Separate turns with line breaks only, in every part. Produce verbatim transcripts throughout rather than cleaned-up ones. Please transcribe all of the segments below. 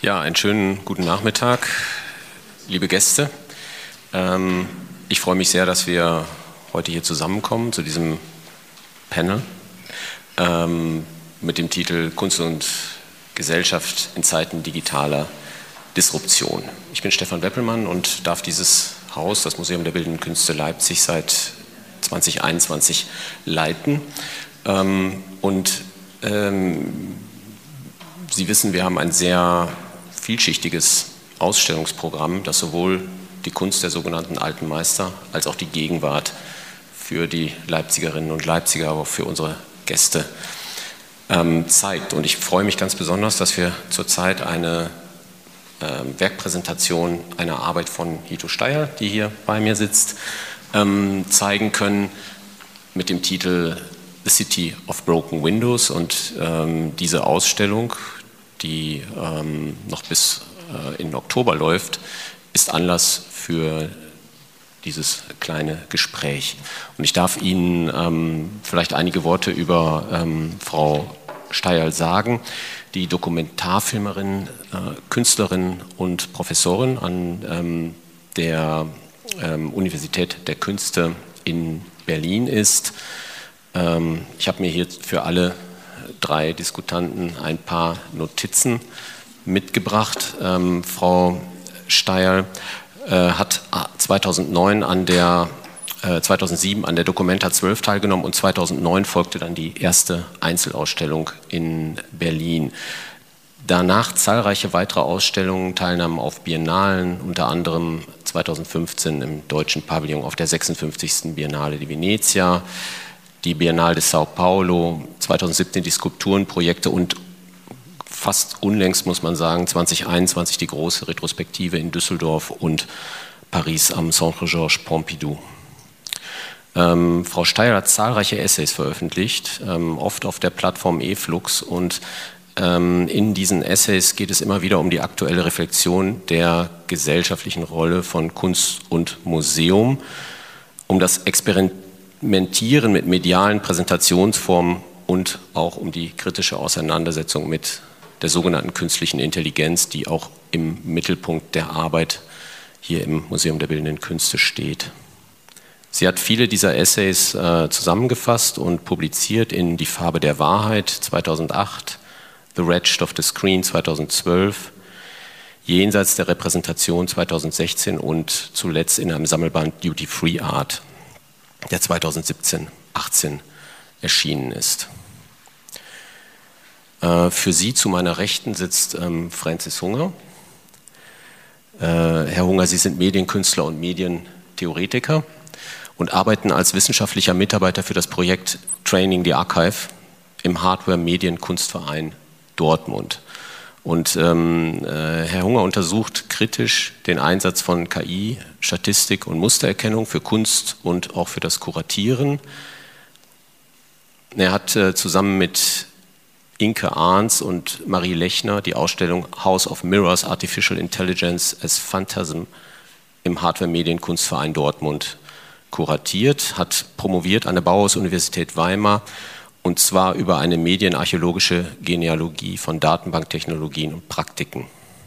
Ja, einen schönen guten Nachmittag, liebe Gäste. Ähm, ich freue mich sehr, dass wir heute hier zusammenkommen zu diesem Panel ähm, mit dem Titel Kunst und Gesellschaft in Zeiten digitaler Disruption. Ich bin Stefan Weppelmann und darf dieses Haus, das Museum der Bildenden Künste Leipzig, seit zweitausendeinundzwanzig leiten. Ähm, und ähm, Sie wissen, wir haben ein sehr vielschichtiges Ausstellungsprogramm, das sowohl die Kunst der sogenannten alten Meister als auch die Gegenwart für die Leipzigerinnen und Leipziger, aber auch für unsere Gäste ähm, zeigt. Und ich freue mich ganz besonders, dass wir zurzeit eine äh, Werkpräsentation einer Arbeit von Hito Steyerl, die hier bei mir sitzt, ähm, zeigen können mit dem Titel The City of Broken Windows. Und ähm, diese Ausstellung, die ähm, noch bis äh, in Oktober läuft, ist Anlass für dieses kleine Gespräch. Und ich darf Ihnen ähm, vielleicht einige Worte über ähm, Frau Steyerl sagen, die Dokumentarfilmerin, äh, Künstlerin und Professorin an ähm, der ähm, Universität der Künste in Berlin ist. Ähm, ich habe mir hier für alle drei Diskutanten ein paar Notizen mitgebracht. Ähm, Frau Steyerl äh, hat zweitausendneun an der, äh, zweitausendsieben an der Documenta zwölf teilgenommen und zweitausendneun folgte dann die erste Einzelausstellung in Berlin. Danach zahlreiche weitere Ausstellungen, Teilnahmen auf Biennalen, unter anderem zweitausendfünfzehn im deutschen Pavillon auf der sechsundfünfzigsten Biennale di Venezia, die Biennale de Sao Paulo, zweitausendsiebzehn die Skulpturenprojekte und fast unlängst, muss man sagen, zweitausendeinundzwanzig die große Retrospektive in Düsseldorf und Paris am Centre Georges Pompidou. Ähm, Frau Steyerl hat zahlreiche Essays veröffentlicht, ähm, oft auf der Plattform eFlux, und ähm, in diesen Essays geht es immer wieder um die aktuelle Reflexion der gesellschaftlichen Rolle von Kunst und Museum, um das Experiment Experimentieren mit medialen Präsentationsformen und auch um die kritische Auseinandersetzung mit der sogenannten künstlichen Intelligenz, die auch im Mittelpunkt der Arbeit hier im Museum der Bildenden Künste steht. Sie hat viele dieser Essays äh, zusammengefasst und publiziert in Die Farbe der Wahrheit zweitausendacht, The Wretched of the Screen zweitausendzwölf, Jenseits der Repräsentation zweitausendsechzehn und zuletzt in einem Sammelband Duty Free Art, der zweitausendsiebzehn achtzehn erschienen ist. Äh, für Sie zu meiner Rechten sitzt ähm, Francis Hunger. Äh, Herr Hunger, Sie sind Medienkünstler und Medientheoretiker und arbeiten als wissenschaftlicher Mitarbeiter für das Projekt Training the Archive im Hardware-Medien-Kunstverein Dortmund. Und ähm, äh, Herr Hunger untersucht kritisch den Einsatz von K I, Statistik und Mustererkennung für Kunst und auch für das Kuratieren. Er hat äh, zusammen mit Inke Arns und Marie Lechner die Ausstellung House of Mirrors, Artificial Intelligence as Phantasm im Hardware-Medien-Kunstverein Dortmund kuratiert, hat promoviert an der Bauhaus-Universität Weimar, und zwar über eine medienarchäologische Genealogie von Datenbanktechnologien und Praktiken.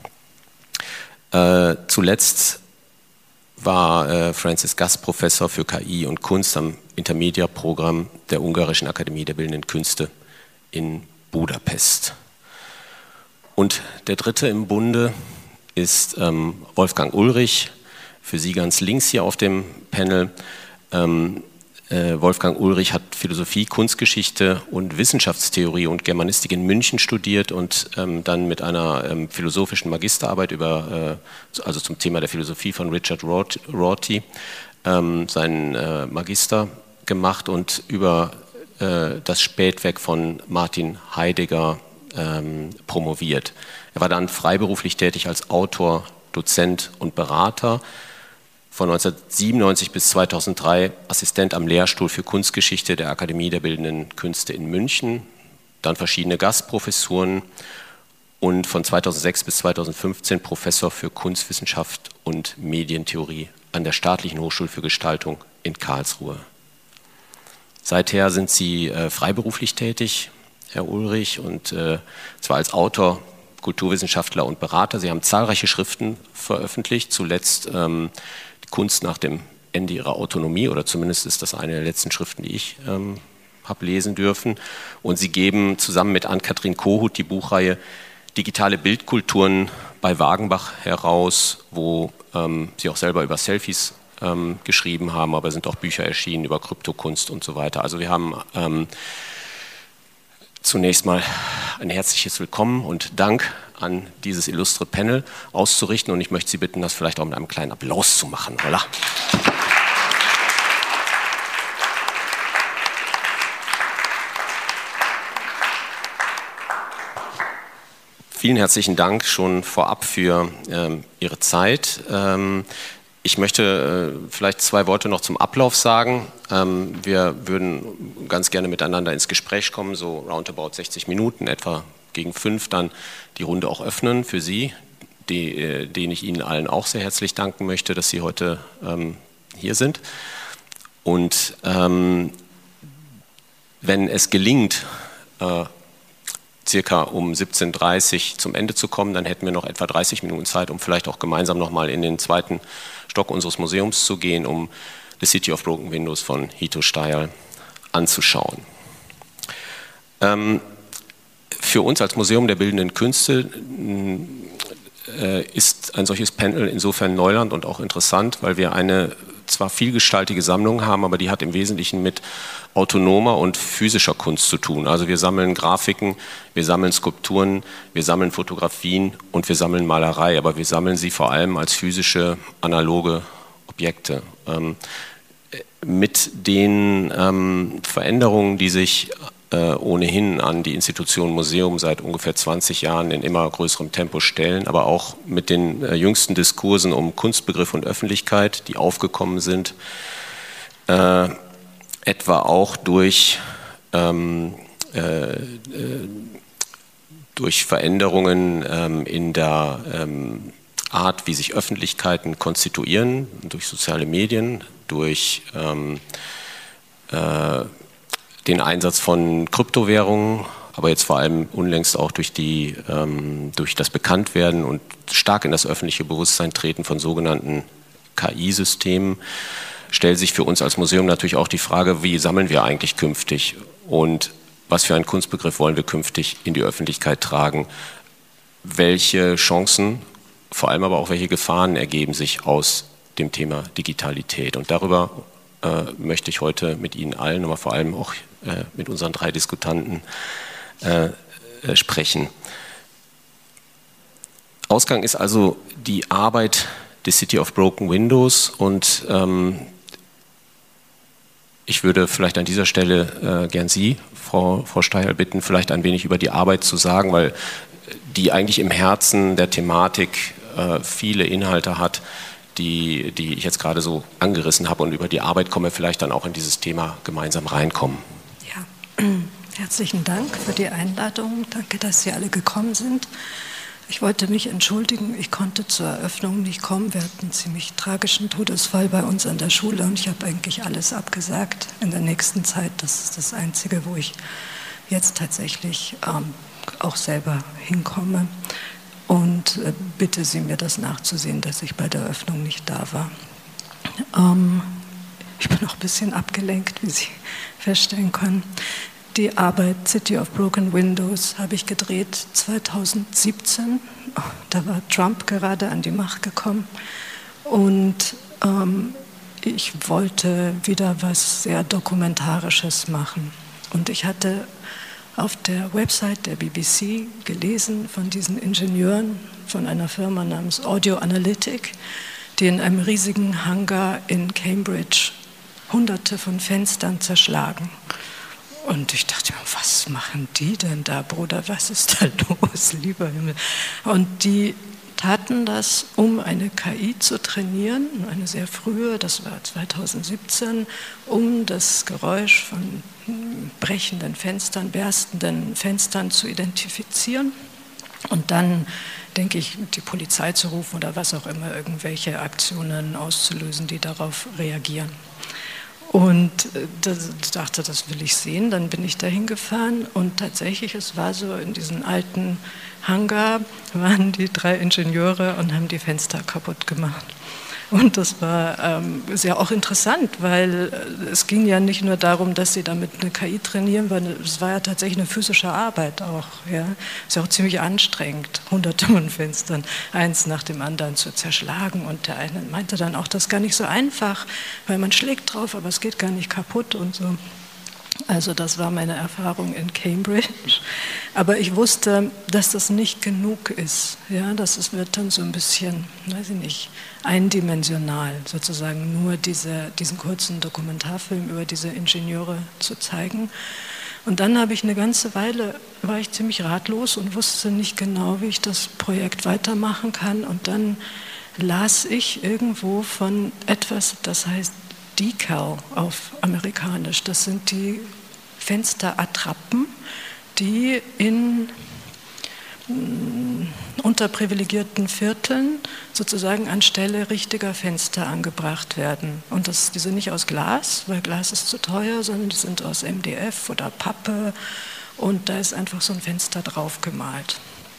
Äh, zuletzt war äh, Francis Gastprofessor für K I und Kunst am Intermedia-Programm der Ungarischen Akademie der Bildenden Künste in Budapest. Und der dritte im Bunde ist ähm, Wolfgang Ulrich, für Sie ganz links hier auf dem Panel. Ähm, Wolfgang Ulrich hat Philosophie, Kunstgeschichte und Wissenschaftstheorie und Germanistik in München studiert und ähm, dann mit einer ähm, philosophischen Magisterarbeit über, äh, also zum Thema der Philosophie von Richard Rorty, ähm, seinen äh, Magister gemacht und über äh, das Spätwerk von Martin Heidegger ähm, promoviert. Er war dann freiberuflich tätig als Autor, Dozent und Berater. Von neunzehnhundertsiebenundneunzig bis zweitausenddrei Assistent am Lehrstuhl für Kunstgeschichte der Akademie der Bildenden Künste in München, dann verschiedene Gastprofessuren und von zweitausendsechs bis zweitausendfünfzehn Professor für Kunstwissenschaft und Medientheorie an der Staatlichen Hochschule für Gestaltung in Karlsruhe. Seither sind Sie äh, freiberuflich tätig, Herr Ulrich, und äh, zwar als Autor Kulturwissenschaftler und Berater. Sie haben zahlreiche Schriften veröffentlicht, zuletzt ähm, die Kunst nach dem Ende ihrer Autonomie, oder zumindest ist das eine der letzten Schriften, die ich ähm, habe lesen dürfen. Und Sie geben zusammen mit Ann-Kathrin Kohut die Buchreihe Digitale Bildkulturen bei Wagenbach heraus, wo ähm, Sie auch selber über Selfies ähm, geschrieben haben, aber es sind auch Bücher erschienen über Kryptokunst und so weiter. Also wir haben ähm, zunächst mal ein herzliches Willkommen und Dank an dieses illustre Panel auszurichten, und ich möchte Sie bitten, das vielleicht auch mit einem kleinen Applaus zu machen. Voilà. Vielen herzlichen Dank schon vorab für ähm, Ihre Zeit. Ähm, ich möchte äh, vielleicht zwei Worte noch zum Ablauf sagen. Ähm, wir würden ganz gerne miteinander ins Gespräch kommen, so roundabout sechzig Minuten, etwa gegen fünf dann die Runde auch öffnen für Sie, die, äh, denen ich Ihnen allen auch sehr herzlich danken möchte, dass Sie heute ähm, hier sind. Und ähm, wenn es gelingt, äh, circa um siebzehn Uhr dreißig zum Ende zu kommen, dann hätten wir noch etwa dreißig Minuten Zeit, um vielleicht auch gemeinsam nochmal in den zweiten Stock unseres Museums zu gehen, um The City of Broken Windows von Hito Steyerl anzuschauen. Ähm, für uns als Museum der Bildenden Künste äh, ist ein solches Panel insofern Neuland und auch interessant, weil wir eine zwar vielgestaltige Sammlung haben, aber die hat im Wesentlichen mit autonomer und physischer Kunst zu tun. Also wir sammeln Grafiken, wir sammeln Skulpturen, wir sammeln Fotografien und wir sammeln Malerei, aber wir sammeln sie vor allem als physische, analoge Objekte. Ähm, mit den ähm, Veränderungen, die sich äh, ohnehin an die Institution Museum seit ungefähr zwanzig Jahren in immer größerem Tempo stellen, aber auch mit den äh, jüngsten Diskursen um Kunstbegriff und Öffentlichkeit, die aufgekommen sind, äh, etwa auch durch, ähm, äh, äh, durch Veränderungen ähm, in der ähm, Art, wie sich Öffentlichkeiten konstituieren, durch soziale Medien, durch ähm, äh, den Einsatz von Kryptowährungen, aber jetzt vor allem unlängst auch durch, die, ähm, durch das Bekanntwerden und stark in das öffentliche Bewusstsein treten von sogenannten K I-Systemen, stellt sich für uns als Museum natürlich auch die Frage, wie sammeln wir eigentlich künftig und was für einen Kunstbegriff wollen wir künftig in die Öffentlichkeit tragen, welche Chancen, vor allem aber auch welche Gefahren ergeben sich aus dem Thema Digitalität. Und darüber äh, möchte ich heute mit Ihnen allen, aber vor allem auch äh, mit unseren drei Diskutanten äh, äh, sprechen. Ausgang ist also die Arbeit The City of Broken Windows, und ähm, ich würde vielleicht an dieser Stelle äh, gern Sie, Frau, Frau Steyerl, bitten, vielleicht ein wenig über die Arbeit zu sagen, weil die eigentlich im Herzen der Thematik äh, viele Inhalte hat, die, die ich jetzt gerade so angerissen habe, und über die Arbeit kommen wir vielleicht dann auch in dieses Thema gemeinsam reinkommen.
Ja, herzlichen Dank für die Einladung. Danke, dass Sie alle gekommen sind. Ich wollte mich entschuldigen, ich konnte zur Eröffnung nicht kommen. Wir hatten einen ziemlich tragischen Todesfall bei uns an der Schule und ich habe eigentlich alles abgesagt in der nächsten Zeit. Das ist das Einzige, wo ich jetzt tatsächlich ähm, auch selber hinkomme. Und äh, bitte Sie mir das nachzusehen, dass ich bei der Eröffnung nicht da war. Ähm, ich bin auch ein bisschen abgelenkt, wie Sie feststellen können. Die Arbeit City of Broken Windows habe ich gedreht zweitausendsiebzehn. Da war Trump gerade an die Macht gekommen. Und ähm, ich wollte wieder was sehr Dokumentarisches machen. Und ich hatte auf der Website der B B C gelesen von diesen Ingenieuren von einer Firma namens Audio Analytic, die in einem riesigen Hangar in Cambridge hunderte von Fenstern zerschlagen. Und ich dachte mir, was machen die denn da, Bruder, was ist da los, lieber Himmel? Und die taten das, um eine K I zu trainieren, eine sehr frühe, das war zweitausendsiebzehn, um das Geräusch von brechenden Fenstern, berstenden Fenstern zu identifizieren und dann, denke ich, die Polizei zu rufen oder was auch immer, irgendwelche Aktionen auszulösen, die darauf reagieren. Und ich dachte, das will ich sehen. Dann bin ich dahin gefahren und tatsächlich, es war so in diesen alten Hangar waren die drei Ingenieure und haben die Fenster kaputt gemacht. Und das war ähm, sehr auch interessant, weil es ging ja nicht nur darum, dass sie damit eine K I trainieren, weil es war ja tatsächlich eine physische Arbeit auch. Ja. Ist ja auch ziemlich anstrengend, hunderte von Fenstern eins nach dem anderen zu zerschlagen. Und der eine meinte dann auch, das ist gar nicht so einfach, weil man schlägt drauf, aber es geht gar nicht kaputt und so. Also das war meine Erfahrung in Cambridge. Aber ich wusste, dass das nicht genug ist. Ja, das ist, wird dann so ein bisschen, weiß ich nicht, eindimensional, sozusagen nur diese, diesen kurzen Dokumentarfilm über diese Ingenieure zu zeigen. Und dann habe ich eine ganze Weile, war ich ziemlich ratlos und wusste nicht genau, wie ich das Projekt weitermachen kann. Und dann las ich irgendwo von etwas, das heißt Decal auf Amerikanisch. Das sind die Fensterattrappen, die in unterprivilegierten Vierteln sozusagen anstelle richtiger Fenster angebracht werden. Und das, die sind nicht aus Glas, weil Glas ist zu teuer, sondern die sind aus M D F oder Pappe und da ist einfach so ein Fenster drauf gemalt.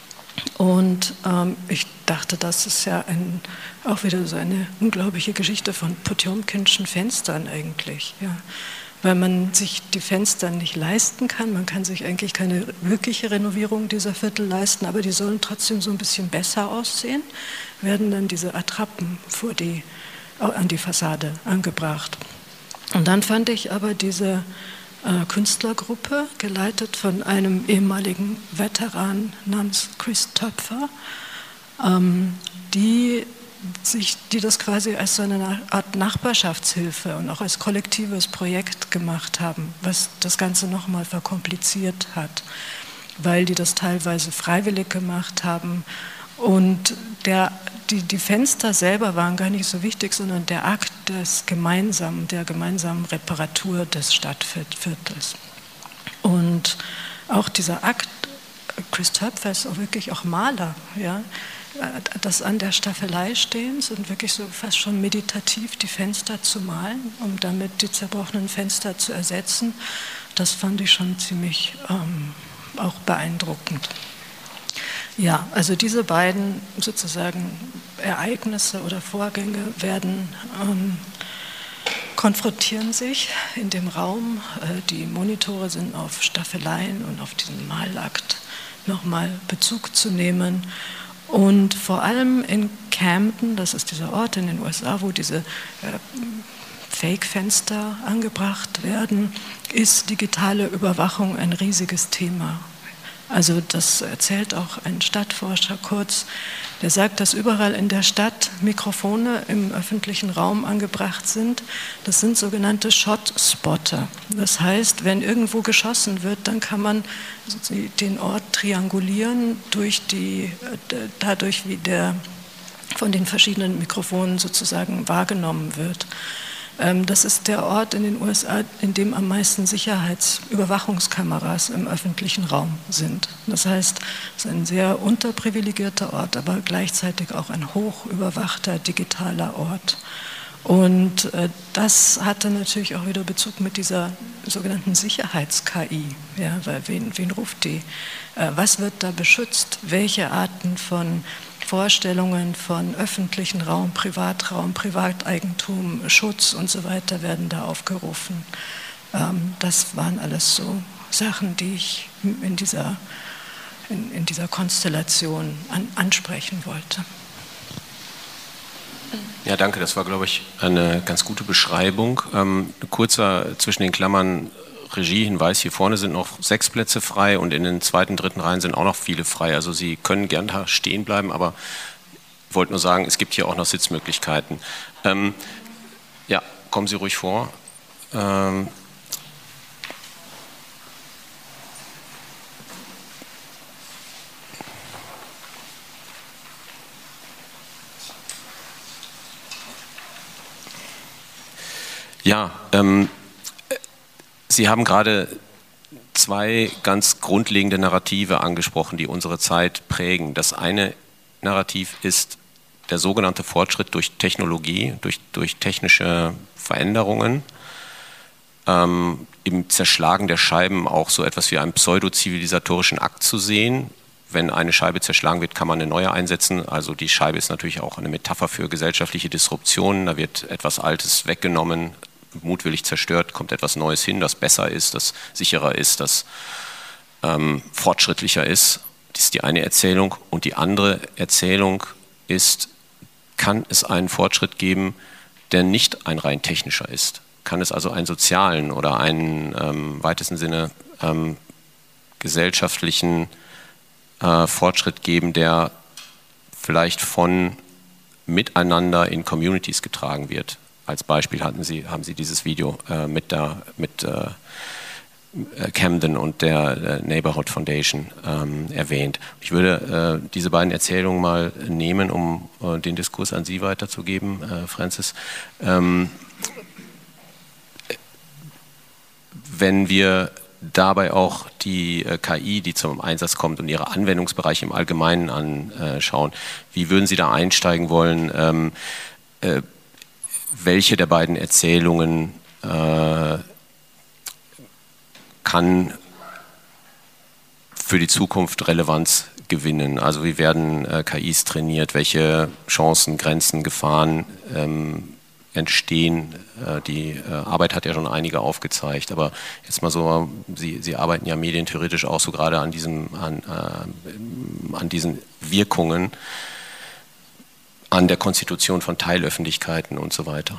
Und ähm, ich dachte, das ist ja ein, auch wieder so eine unglaubliche Geschichte von Potjomkinschen Fenstern eigentlich. Ja. Weil man sich die Fenster nicht leisten kann. Man kann sich eigentlich keine wirkliche Renovierung dieser Viertel leisten, aber die sollen trotzdem so ein bisschen besser aussehen, werden dann diese Attrappen vor die, an die Fassade angebracht. Und dann fand ich aber diese äh, Künstlergruppe, geleitet von einem ehemaligen Veteran namens Chris Töpfer, ähm, die sich, die das quasi als so eine Art Nachbarschaftshilfe und auch als kollektives Projekt gemacht haben, was das Ganze nochmal verkompliziert hat, weil die das teilweise freiwillig gemacht haben und der, die, die Fenster selber waren gar nicht so wichtig, sondern der Akt des gemeinsamen, der gemeinsamen Reparatur des Stadtviertels. Und auch dieser Akt, Chris Töpfer ist auch wirklich auch Maler, ja, das an der Staffelei stehen, sind wirklich so fast schon meditativ die Fenster zu malen, um damit die zerbrochenen Fenster zu ersetzen. Das fand ich schon ziemlich ähm, auch beeindruckend. Ja, also diese beiden sozusagen Ereignisse oder Vorgänge werden ähm, konfrontieren sich in dem Raum. Äh, die Monitore sind auf Staffeleien und auf diesen Malakt nochmal Bezug zu nehmen. Und vor allem in Camden, das ist dieser Ort in den U S A, wo diese äh, Fake-Fenster angebracht werden, ist digitale Überwachung ein riesiges Thema. Also das erzählt auch ein Stadtforscher kurz, der sagt, dass überall in der Stadt Mikrofone im öffentlichen Raum angebracht sind. Das sind sogenannte Shot-Spotter. Das heißt, wenn irgendwo geschossen wird, dann kann man den Ort triangulieren durch die, dadurch, wie der von den verschiedenen Mikrofonen sozusagen wahrgenommen wird. Das ist der Ort in den U S A, in dem am meisten Sicherheitsüberwachungskameras im öffentlichen Raum sind. Das heißt, es ist ein sehr unterprivilegierter Ort, aber gleichzeitig auch ein hoch überwachter digitaler Ort. Und das hatte natürlich auch wieder Bezug mit dieser sogenannten Sicherheits-K I. Ja, weil wen, wen ruft die? Was wird da beschützt? Welche Arten von Vorstellungen von öffentlichen Raum, Privatraum, Privateigentum, Schutz und so weiter werden da aufgerufen. Das waren alles so Sachen, die ich in dieser, in, in dieser Konstellation an, ansprechen wollte.
Ja, danke. Das war, glaube ich, eine ganz gute Beschreibung. Ähm, kurzer zwischen den Klammern Regiehinweis, hier vorne sind noch sechs Plätze frei und in den zweiten, dritten Reihen sind auch noch viele frei. Also Sie können gern da stehen bleiben, aber ich wollte nur sagen, es gibt hier auch noch Sitzmöglichkeiten. Ähm, ja, kommen Sie ruhig vor. Ähm, ja, ähm, Sie haben gerade zwei ganz grundlegende Narrative angesprochen, die unsere Zeit prägen. Das eine Narrativ ist der sogenannte Fortschritt durch Technologie, durch, durch technische Veränderungen, ähm, im Zerschlagen der Scheiben auch so etwas wie einen pseudo-zivilisatorischen Akt zu sehen, wenn eine Scheibe zerschlagen wird, kann man eine neue einsetzen. Also die Scheibe ist natürlich auch eine Metapher für gesellschaftliche Disruption. Da wird etwas Altes weggenommen, mutwillig zerstört, kommt etwas Neues hin, das besser ist, das sicherer ist, das ähm, fortschrittlicher ist. Das ist die eine Erzählung. Und die andere Erzählung ist, kann es einen Fortschritt geben, der nicht ein rein technischer ist? Kann es also einen sozialen oder einen ähm, weitesten Sinne ähm, gesellschaftlichen äh, Fortschritt geben, der vielleicht von Miteinander in Communities getragen wird? Als Beispiel hatten Sie, haben Sie dieses Video äh, mit, der, mit äh, Camden und der äh, Neighborhood Foundation ähm, erwähnt. Ich würde äh, diese beiden Erzählungen mal nehmen, um äh, den Diskurs an Sie weiterzugeben, äh, Francis. Ähm, wenn wir dabei auch die äh, K I, die zum Einsatz kommt und ihre Anwendungsbereiche im Allgemeinen anschauen, wie würden Sie da einsteigen wollen? Ähm, äh, welche der beiden Erzählungen äh, kann für die Zukunft Relevanz gewinnen? Also wie werden äh, K Is trainiert? Welche Chancen, Grenzen, Gefahren ähm, entstehen? Äh, die äh, Arbeit hat ja schon einige aufgezeigt, aber jetzt mal so, Sie, Sie arbeiten ja medientheoretisch auch so gerade an, diesem, an, äh, an diesen Wirkungen, an der Konstitution von Teilöffentlichkeiten und so weiter.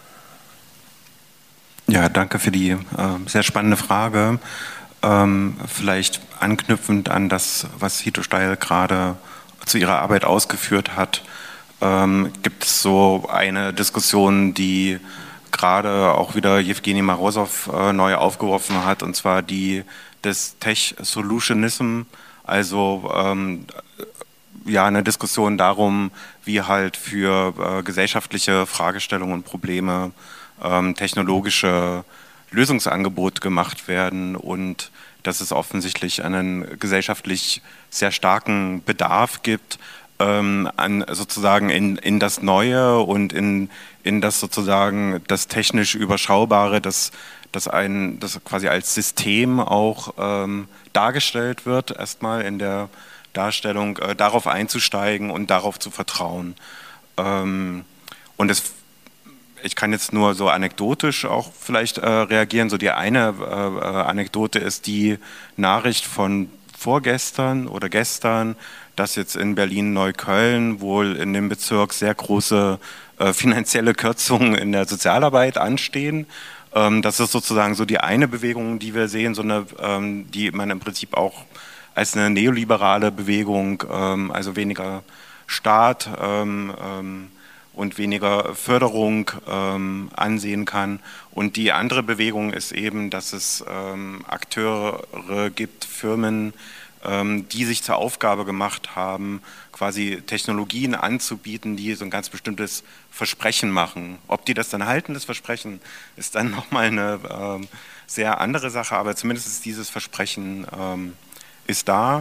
Ja, danke für die äh, sehr spannende Frage. Ähm, vielleicht anknüpfend an das, was Hito Steyl gerade zu ihrer Arbeit ausgeführt hat, ähm, gibt es so eine Diskussion, die gerade auch wieder Jewgeni Morozov äh, neu aufgeworfen hat, und zwar die des Tech-Solutionism, also ähm, ja, eine Diskussion darum, wie halt für äh, gesellschaftliche Fragestellungen und Probleme ähm, technologische Lösungsangebote gemacht werden und dass es offensichtlich einen gesellschaftlich sehr starken Bedarf gibt, ähm, an sozusagen in, in das Neue und in, in das sozusagen das technisch Überschaubare, das, das, ein, das quasi als System auch ähm, dargestellt wird, erstmal in der Darstellung, äh, darauf einzusteigen und darauf zu vertrauen. Ähm, und es, ich kann jetzt nur so anekdotisch auch vielleicht äh, reagieren. So die eine äh, Anekdote ist die Nachricht von vorgestern oder gestern, dass jetzt in Berlin-Neukölln wohl in dem Bezirk sehr große äh, finanzielle Kürzungen in der Sozialarbeit anstehen. Ähm, das ist sozusagen so die eine Bewegung, die wir sehen, so eine, ähm, die man im Prinzip auch als eine neoliberale Bewegung, ähm, also weniger Staat ähm, ähm, und weniger Förderung ähm, ansehen kann. Und die andere Bewegung ist eben, dass es ähm, Akteure gibt, Firmen, ähm, die sich zur Aufgabe gemacht haben, quasi Technologien anzubieten, die so ein ganz bestimmtes Versprechen machen. Ob die das dann halten, das Versprechen, ist dann nochmal eine ähm, sehr andere Sache, aber zumindest ist dieses Versprechen ähm, ist da,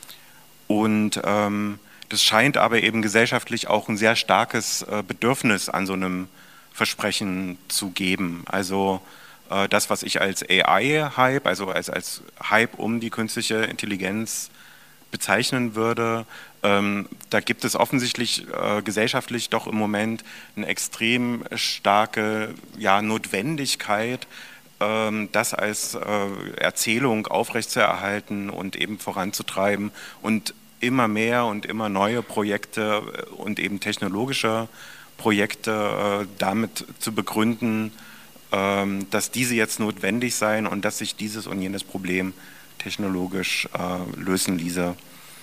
und ähm, das scheint aber eben gesellschaftlich auch ein sehr starkes äh, Bedürfnis an so einem Versprechen zu geben. Also äh, das, was ich als A I-Hype, also als, als Hype um die künstliche Intelligenz bezeichnen würde, ähm, da gibt es offensichtlich äh, gesellschaftlich doch im Moment eine extrem starke ja, Notwendigkeit, das als Erzählung aufrechtzuerhalten und eben voranzutreiben und immer mehr und immer neue Projekte und eben technologische Projekte damit zu begründen, dass diese jetzt notwendig seien und dass sich dieses und jenes Problem technologisch lösen ließe.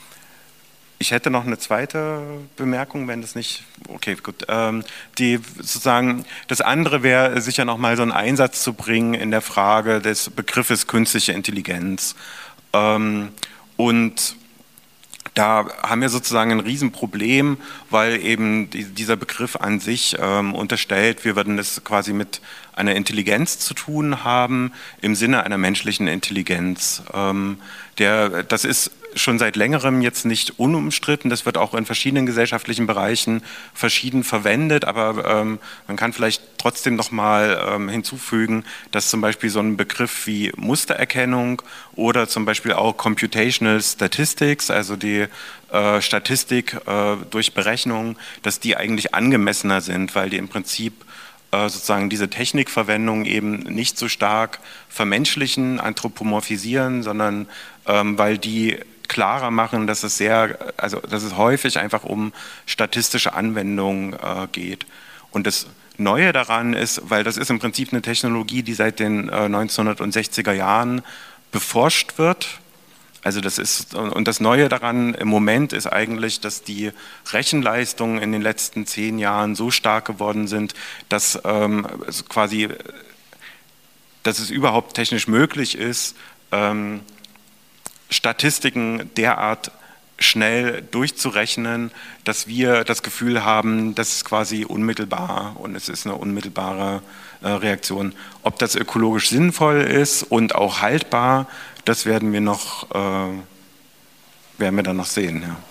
Ich hätte noch eine zweite Bemerkung, wenn das nicht, okay, gut. Ähm, die sozusagen, das andere wäre sicher nochmal so einen Einsatz zu bringen in der Frage des Begriffes künstliche Intelligenz. Ähm, und da haben wir sozusagen ein Riesenproblem, weil eben die, dieser Begriff an sich ähm, unterstellt, wir würden das quasi mit einer Intelligenz zu tun haben, im Sinne einer menschlichen Intelligenz. Ähm, der, das ist schon seit längerem jetzt nicht unumstritten. Das wird auch in verschiedenen gesellschaftlichen Bereichen verschieden verwendet, aber ähm, man kann vielleicht trotzdem noch mal ähm, hinzufügen, dass zum Beispiel so ein Begriff wie Mustererkennung oder zum Beispiel auch Computational Statistics, also die äh, Statistik äh, durch Berechnung, dass die eigentlich angemessener sind, weil die im Prinzip sozusagen diese Technikverwendung eben nicht so stark vermenschlichen, anthropomorphisieren, sondern ähm, weil die klarer machen, dass es sehr, also dass es häufig einfach um statistische Anwendungen äh, geht. Und das Neue daran ist, weil das ist im Prinzip eine Technologie, die seit den äh, neunzehnhundertsechziger Jahren beforscht wird. Also das ist, und das Neue daran im Moment ist eigentlich, dass die Rechenleistungen in den letzten zehn Jahren so stark geworden sind, dass ähm, es quasi, dass es überhaupt technisch möglich ist, ähm, Statistiken derart schnell durchzurechnen, dass wir das Gefühl haben, das ist quasi unmittelbar und es ist eine unmittelbare äh, Reaktion. Ob das ökologisch sinnvoll ist und auch haltbar, das werden wir noch, äh, werden wir dann noch sehen. Ja.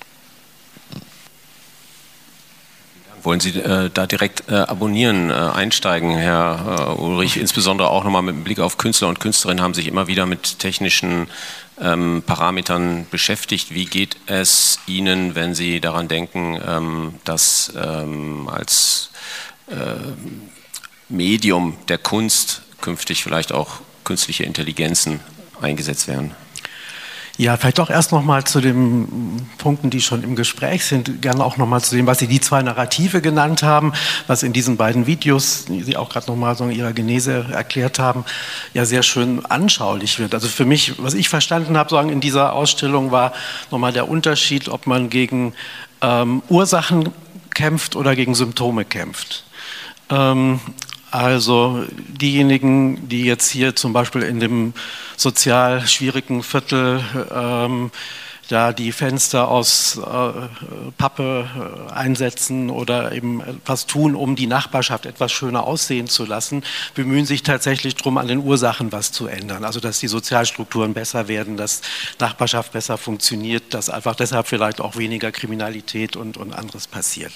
Wollen Sie äh, da direkt äh, abonnieren, äh, einsteigen, Herr äh, Ulrich? Insbesondere auch nochmal mit Blick auf Künstler und Künstlerinnen haben sich immer wieder mit technischen ähm, Parametern beschäftigt. Wie geht es Ihnen, wenn Sie daran denken, ähm, dass ähm, als äh, Medium der Kunst künftig vielleicht auch künstliche Intelligenzen eingesetzt werden?
Ja, vielleicht doch erst noch mal zu den Punkten, die schon im Gespräch sind, gerne auch noch mal zu dem, was Sie die zwei Narrative genannt haben, was in diesen beiden Videos, die Sie auch gerade noch mal so in Ihrer Genese erklärt haben, ja sehr schön anschaulich wird. Also für mich, was ich verstanden habe, sagen in dieser Ausstellung, war noch mal der Unterschied, ob man gegen ähm, Ursachen kämpft oder gegen Symptome kämpft. Ähm, Also diejenigen, die jetzt hier zum Beispiel in dem sozial schwierigen Viertel ähm, da die Fenster aus äh, Pappe äh, einsetzen oder eben etwas tun, um die Nachbarschaft etwas schöner aussehen zu lassen, bemühen sich tatsächlich darum, an den Ursachen was zu ändern. Also dass die Sozialstrukturen besser werden, dass Nachbarschaft besser funktioniert, dass einfach deshalb vielleicht auch weniger Kriminalität und, und anderes passiert.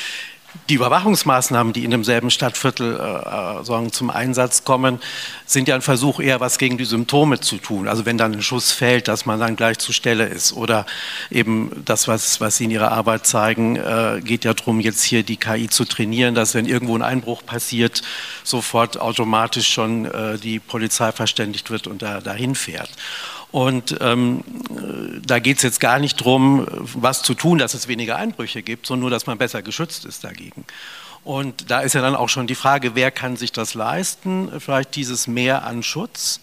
Die Überwachungsmaßnahmen, die in demselben Stadtviertel äh, sagen, zum Einsatz kommen, sind ja ein Versuch, eher was gegen die Symptome zu tun. Also wenn dann ein Schuss fällt, dass man dann gleich zur Stelle ist. Oder eben das, was, was Sie in Ihrer Arbeit zeigen, äh, geht ja darum, jetzt hier die K I zu trainieren, dass wenn irgendwo ein Einbruch passiert, sofort automatisch schon äh, die Polizei verständigt wird und da, dahin fährt. Und ähm, da geht es jetzt gar nicht darum, was zu tun, dass es weniger Einbrüche gibt, sondern nur, dass man besser geschützt ist dagegen. Und da ist ja dann auch schon die Frage, wer kann sich das leisten, vielleicht dieses Mehr an Schutz.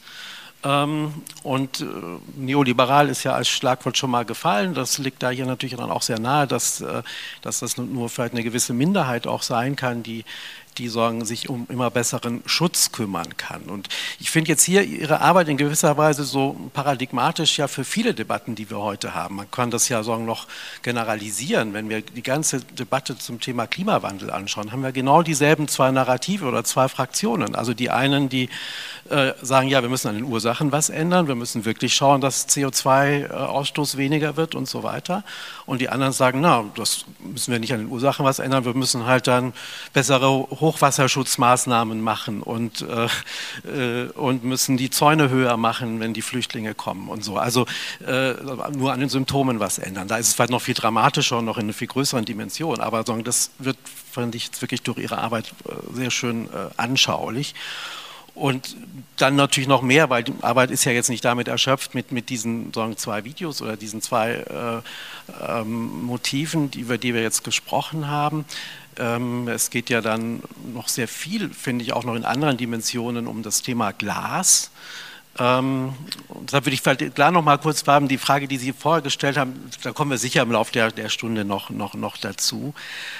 Ähm, und äh, neoliberal ist ja als Schlagwort schon mal gefallen, das liegt da hier natürlich dann auch sehr nahe, dass, äh, dass das nur vielleicht eine gewisse Minderheit auch sein kann, die die sagen, sich um immer besseren Schutz kümmern kann. Und ich finde jetzt hier Ihre Arbeit in gewisser Weise so paradigmatisch ja für viele Debatten, die wir heute haben. Man kann das ja sagen noch generalisieren. Wenn wir die ganze Debatte zum Thema Klimawandel anschauen, haben wir genau dieselben zwei Narrative oder zwei Fraktionen. Also die einen, die äh, sagen, ja, wir müssen an den Ursachen was ändern, wir müssen wirklich schauen, dass C O zwei Ausstoß weniger wird und so weiter. Und die anderen sagen, na, das müssen wir nicht an den Ursachen was ändern, wir müssen halt dann bessere Hochwasserschutzmaßnahmen machen und, äh, und müssen die Zäune höher machen, wenn die Flüchtlinge kommen und so. Also äh, nur an den Symptomen was ändern. Da ist es vielleicht noch viel dramatischer und noch in einer viel größeren Dimension. Aber sagen, das wird, fand ich, wirklich durch Ihre Arbeit äh, sehr schön äh, anschaulich. Und dann natürlich noch mehr, weil die Arbeit ist ja jetzt nicht damit erschöpft mit, mit diesen sagen, zwei Videos oder diesen zwei äh, ähm, Motiven, die, über die wir jetzt gesprochen haben. Ähm, es geht ja dann noch sehr viel, finde ich, auch noch in anderen Dimensionen um das Thema Glas. Ähm, deshalb würde ich vielleicht klar noch mal kurz fragen, die Frage, die Sie vorher gestellt haben, da kommen wir sicher im Laufe der, der Stunde noch, noch, noch dazu.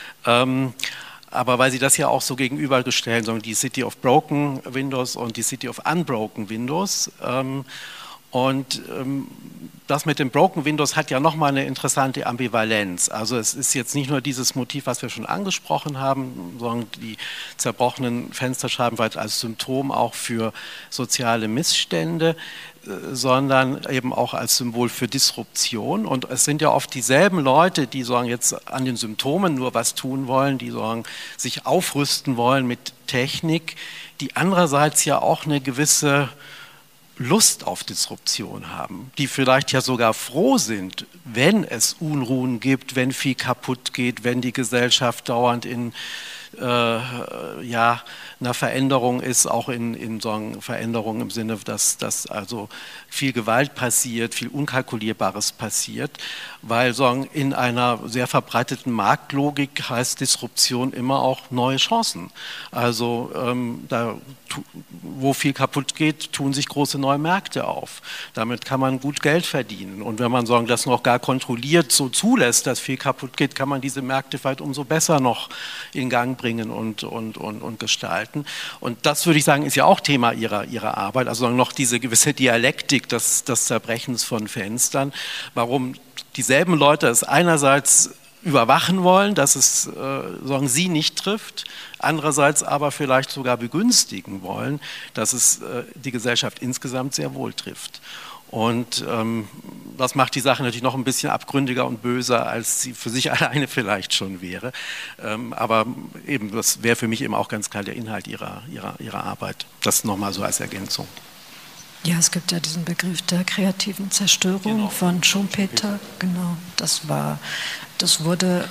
Ähm, Aber weil Sie das ja auch so gegenübergestellt, die City of Broken Windows und die City of Unbroken Windows. Ähm, Und ähm, das mit den Broken Windows hat ja nochmal eine interessante Ambivalenz. Also es ist jetzt nicht nur dieses Motiv, was wir schon angesprochen haben, sondern die zerbrochenen Fensterscheiben als Symptom auch für soziale Missstände, sondern eben auch als Symbol für Disruption. Und es sind ja oft dieselben Leute, die sagen, jetzt an den Symptomen nur was tun wollen, die sagen, sich aufrüsten wollen mit Technik, die andererseits ja auch eine gewisse Lust auf Disruption haben, die vielleicht ja sogar froh sind, wenn es Unruhen gibt, wenn viel kaputt geht, wenn die Gesellschaft dauernd in äh, ja, einer Veränderung ist, auch in, in so einer Veränderung im Sinne, dass, dass also viel Gewalt passiert, viel Unkalkulierbares passiert, weil so in einer sehr verbreiteten Marktlogik heißt Disruption immer auch neue Chancen. Also ähm, da, wo viel kaputt geht, tun sich große neue Märkte auf. Damit kann man gut Geld verdienen. Und wenn man sagen, das noch gar kontrolliert so zulässt, dass viel kaputt geht, kann man diese Märkte vielleicht umso besser noch in Gang bringen und, und, und, und gestalten. Und das, würde ich sagen, ist ja auch Thema ihrer, ihrer Arbeit, also noch diese gewisse Dialektik des, des Zerbrechens von Fenstern, warum dieselben Leute es einerseits überwachen wollen, dass es äh, sagen sie nicht trifft, andererseits aber vielleicht sogar begünstigen wollen, dass es äh, die Gesellschaft insgesamt sehr wohl trifft. Und ähm, das macht die Sache natürlich noch ein bisschen abgründiger und böser, als sie für sich alleine vielleicht schon wäre. Ähm, aber eben, das wäre für mich eben auch ganz klar der Inhalt ihrer, ihrer, ihrer Arbeit. Das nochmal so als Ergänzung.
Ja, es gibt ja diesen Begriff der kreativen Zerstörung genau. von Schumpeter. Genau, das war, das wurde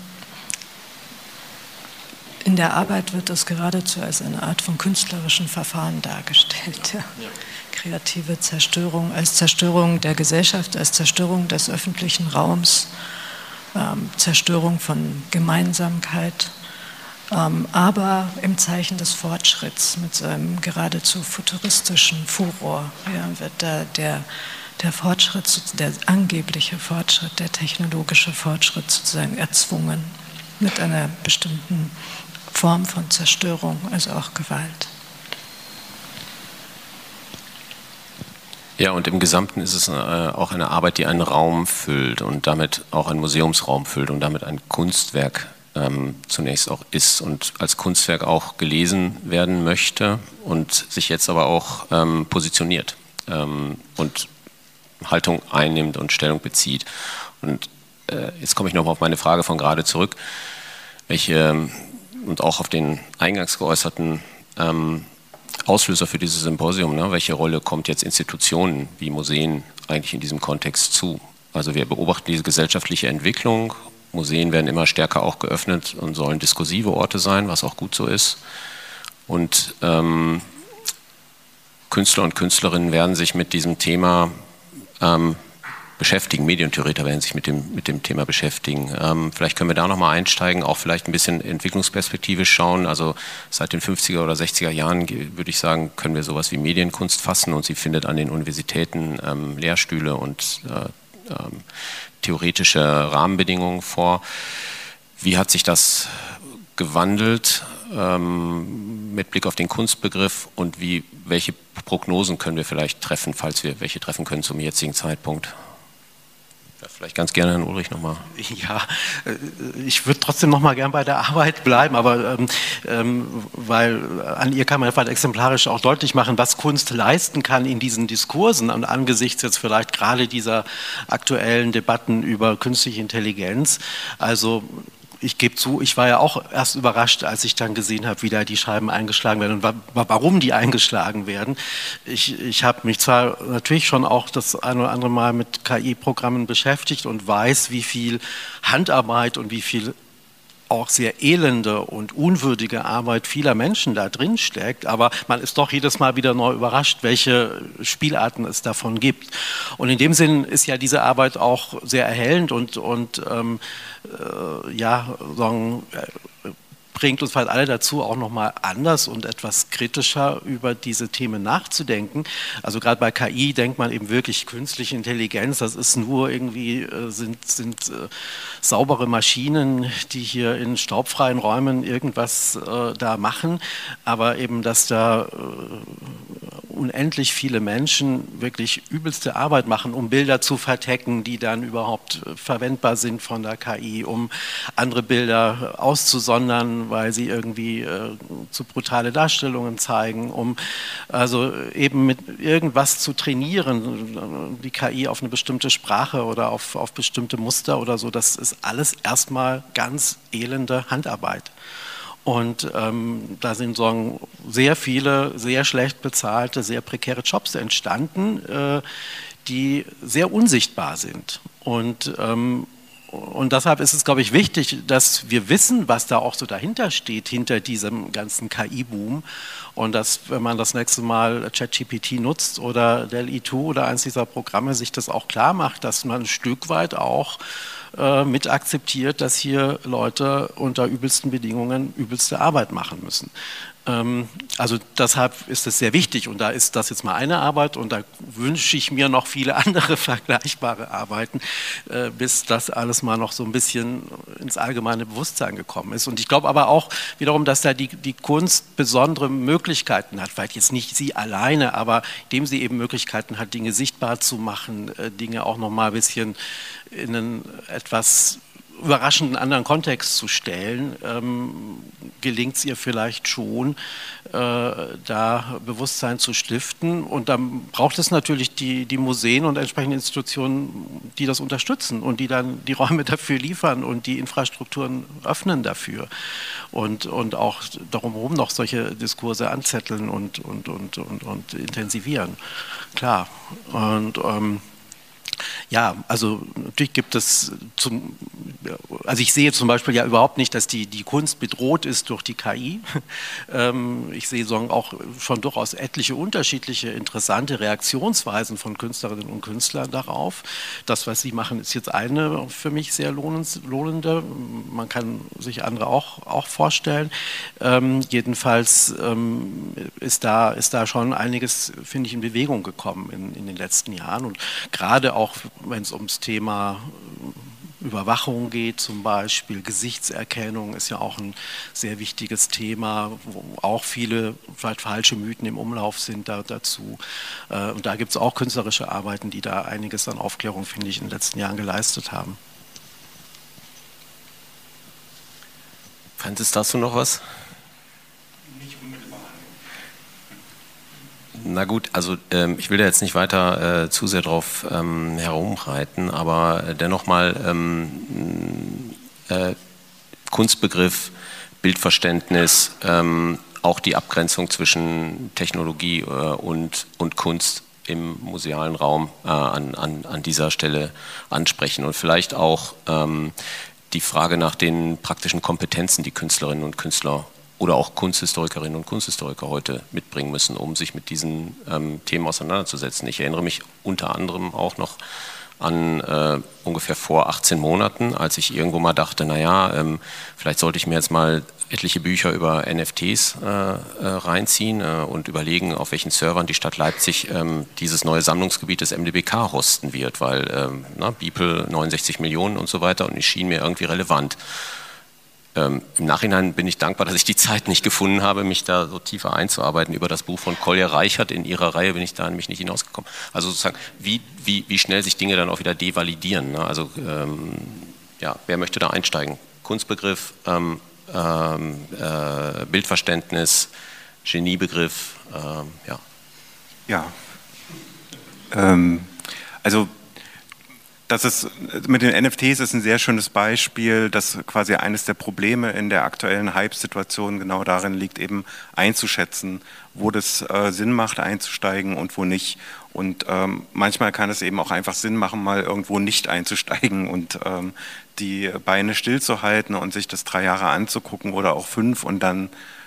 in der Arbeit wird das geradezu als eine Art von künstlerischen Verfahren dargestellt. Ja. Ja. Kreative Zerstörung als Zerstörung der Gesellschaft, als Zerstörung des öffentlichen Raums, ähm, Zerstörung von Gemeinsamkeit, ähm, aber im Zeichen des Fortschritts mit so einem geradezu futuristischen Furor ja, wird da der, der Fortschritt, der angebliche Fortschritt, der technologische Fortschritt sozusagen erzwungen mit einer bestimmten Form von Zerstörung, also auch Gewalt.
Ja, und im Gesamten ist es äh, auch eine Arbeit, die einen Raum füllt und damit auch einen Museumsraum füllt und damit ein Kunstwerk ähm, zunächst auch ist und als Kunstwerk auch gelesen werden möchte und sich jetzt aber auch ähm, positioniert ähm, und Haltung einnimmt und Stellung bezieht. Und äh, jetzt komme ich nochmal auf meine Frage von gerade zurück, welche und auch auf den eingangs geäußerten ähm, Auslöser für dieses Symposium, ne? Welche Rolle kommt jetzt Institutionen wie Museen eigentlich in diesem Kontext zu? Also wir beobachten diese gesellschaftliche Entwicklung, Museen werden immer stärker auch geöffnet und sollen diskursive Orte sein, was auch gut so ist. Und ähm, Künstler und Künstlerinnen werden sich mit diesem Thema ähm, beschäftigen, Medientheoretiker werden sich mit dem, mit dem Thema beschäftigen. Ähm, vielleicht können wir da nochmal einsteigen, auch vielleicht ein bisschen entwicklungsperspektivisch schauen. Also seit den fünfziger oder sechziger Jahren, würde ich sagen, können wir sowas wie Medienkunst fassen und sie findet an den Universitäten ähm, Lehrstühle und äh, ähm, theoretische Rahmenbedingungen vor. Wie hat sich das gewandelt ähm, mit Blick auf den Kunstbegriff und wie, welche Prognosen können wir vielleicht treffen, falls wir welche treffen können zum jetzigen Zeitpunkt? Vielleicht ganz gerne Herrn Ulrich nochmal.
Ja, ich würde trotzdem nochmal gern bei der Arbeit bleiben, aber ähm, weil an ihr kann man vielleicht exemplarisch auch deutlich machen, was Kunst leisten kann in diesen Diskursen und angesichts jetzt vielleicht gerade dieser aktuellen Debatten über künstliche Intelligenz. Also ich gebe zu, ich war ja auch erst überrascht, als ich dann gesehen habe, wie da die Scheiben eingeschlagen werden und wa warum die eingeschlagen werden. Ich, ich habe mich zwar natürlich schon auch das ein oder andere Mal mit K I-Programmen beschäftigt und weiß, wie viel Handarbeit und wie viel auch sehr elende und unwürdige Arbeit vieler Menschen da drin steckt, aber man ist doch jedes Mal wieder neu überrascht, welche Spielarten es davon gibt. Und in dem Sinn ist ja diese Arbeit auch sehr erhellend und, und ähm, äh, ja, sagen, äh, bringt uns halt alle dazu, auch nochmal anders und etwas kritischer über diese Themen nachzudenken. Also gerade bei K I denkt man eben wirklich künstliche Intelligenz, das ist nur irgendwie, äh, sind, sind äh, saubere Maschinen, die hier in staubfreien Räumen irgendwas äh, da machen, aber eben, dass da äh, unendlich viele Menschen wirklich übelste Arbeit machen, um Bilder zu vertecken, die dann überhaupt verwendbar sind von der K I, um andere Bilder auszusondern, weil sie irgendwie äh, zu brutale Darstellungen zeigen, um also eben mit irgendwas zu trainieren, die K I auf eine bestimmte Sprache oder auf, auf bestimmte Muster oder so. Das ist alles erstmal ganz elende Handarbeit. Und ähm, da sind so sehr viele, sehr schlecht bezahlte, sehr prekäre Jobs entstanden, äh, die sehr unsichtbar sind. Und, ähm, und deshalb ist es, glaube ich, wichtig, dass wir wissen, was da auch so dahinter steht, hinter diesem ganzen K I-Boom. Und dass, wenn man das nächste Mal ChatGPT nutzt oder D A L L-E zwei oder eins dieser Programme, sich das auch klar macht, dass man ein Stück weit auch mit akzeptiert, dass hier Leute unter übelsten Bedingungen übelste Arbeit machen müssen. Also deshalb ist es sehr wichtig und da ist das jetzt mal eine Arbeit und da wünsche ich mir noch viele andere vergleichbare Arbeiten, bis das alles mal noch so ein bisschen ins allgemeine Bewusstsein gekommen ist. Und ich glaube aber auch wiederum, dass da die, die Kunst besondere Möglichkeiten hat, vielleicht jetzt nicht sie alleine, aber indem sie eben Möglichkeiten hat, Dinge sichtbar zu machen, Dinge auch noch mal ein bisschen in einen etwas überraschenden anderen Kontext zu stellen, ähm, gelingt es ihr vielleicht schon, äh, da Bewusstsein zu stiften. Und dann braucht es natürlich die, die Museen und entsprechende Institutionen, die das unterstützen und die dann die Räume dafür liefern und die Infrastrukturen öffnen dafür. Und, und auch darum herum noch solche Diskurse anzetteln und, und, und, und, und intensivieren. Klar. Und ähm, ja, also natürlich gibt es, zum, also ich sehe zum Beispiel ja überhaupt nicht, dass die, die Kunst bedroht ist durch die K I. Ähm, ich sehe so auch schon durchaus etliche unterschiedliche interessante Reaktionsweisen von Künstlerinnen und Künstlern darauf. Das, was sie machen, ist jetzt eine für mich sehr lohnende. Man kann sich andere auch, auch vorstellen. Ähm, jedenfalls ähm, ist, da, ist da schon einiges, finde ich, in Bewegung gekommen in, in den letzten Jahren und gerade auch Auch wenn es ums Thema Überwachung geht, zum Beispiel Gesichtserkennung ist ja auch ein sehr wichtiges Thema, wo auch viele vielleicht falsche Mythen im Umlauf sind da, dazu. Und da gibt es auch künstlerische Arbeiten, die da einiges an Aufklärung, finde ich, in den letzten Jahren geleistet haben.
Franzis, dazu noch was? Na gut, also ähm, ich will da jetzt nicht weiter äh, zu sehr drauf ähm, herumreiten, aber dennoch mal ähm, äh, Kunstbegriff, Bildverständnis, ähm, auch die Abgrenzung zwischen Technologie äh, und, und Kunst im musealen Raum äh, an, an, an dieser Stelle ansprechen und vielleicht auch ähm, die Frage nach den praktischen Kompetenzen, die Künstlerinnen und Künstler oder auch Kunsthistorikerinnen und Kunsthistoriker heute mitbringen müssen, um sich mit diesen ähm, Themen auseinanderzusetzen. Ich erinnere mich unter anderem auch noch an äh, ungefähr vor achtzehn Monaten, als ich irgendwo mal dachte, naja, ähm, vielleicht sollte ich mir jetzt mal etliche Bücher über N F Ts äh, äh, reinziehen äh, und überlegen, auf welchen Servern die Stadt Leipzig ähm, dieses neue Sammlungsgebiet des M D B K hosten wird, weil ähm, na, Beeple neunundsechzig Millionen und so weiter und die schien mir irgendwie relevant. Ähm, Im Nachhinein bin ich dankbar, dass ich die Zeit nicht gefunden habe, mich da so tiefer einzuarbeiten. Über das Buch von Kolja Reichert in ihrer Reihe bin ich da nämlich nicht hinausgekommen. Also sozusagen, wie, wie, wie schnell sich Dinge dann auch wieder devalidieren. Ne? Also ähm, ja, wer möchte da einsteigen? Kunstbegriff, ähm, ähm, äh, Bildverständnis, Geniebegriff, ähm, ja.
Ja, ähm, also das ist, mit den N F Ts ist ein sehr schönes Beispiel, dass quasi eines der Probleme in der aktuellen Hype-Situation genau darin liegt, eben einzuschätzen, wo das äh, Sinn macht, einzusteigen und wo nicht. Und ähm, manchmal kann es eben auch einfach Sinn machen, mal irgendwo nicht einzusteigen und ähm, die Beine stillzuhalten und sich das drei Jahre anzugucken oder auch fünf und dann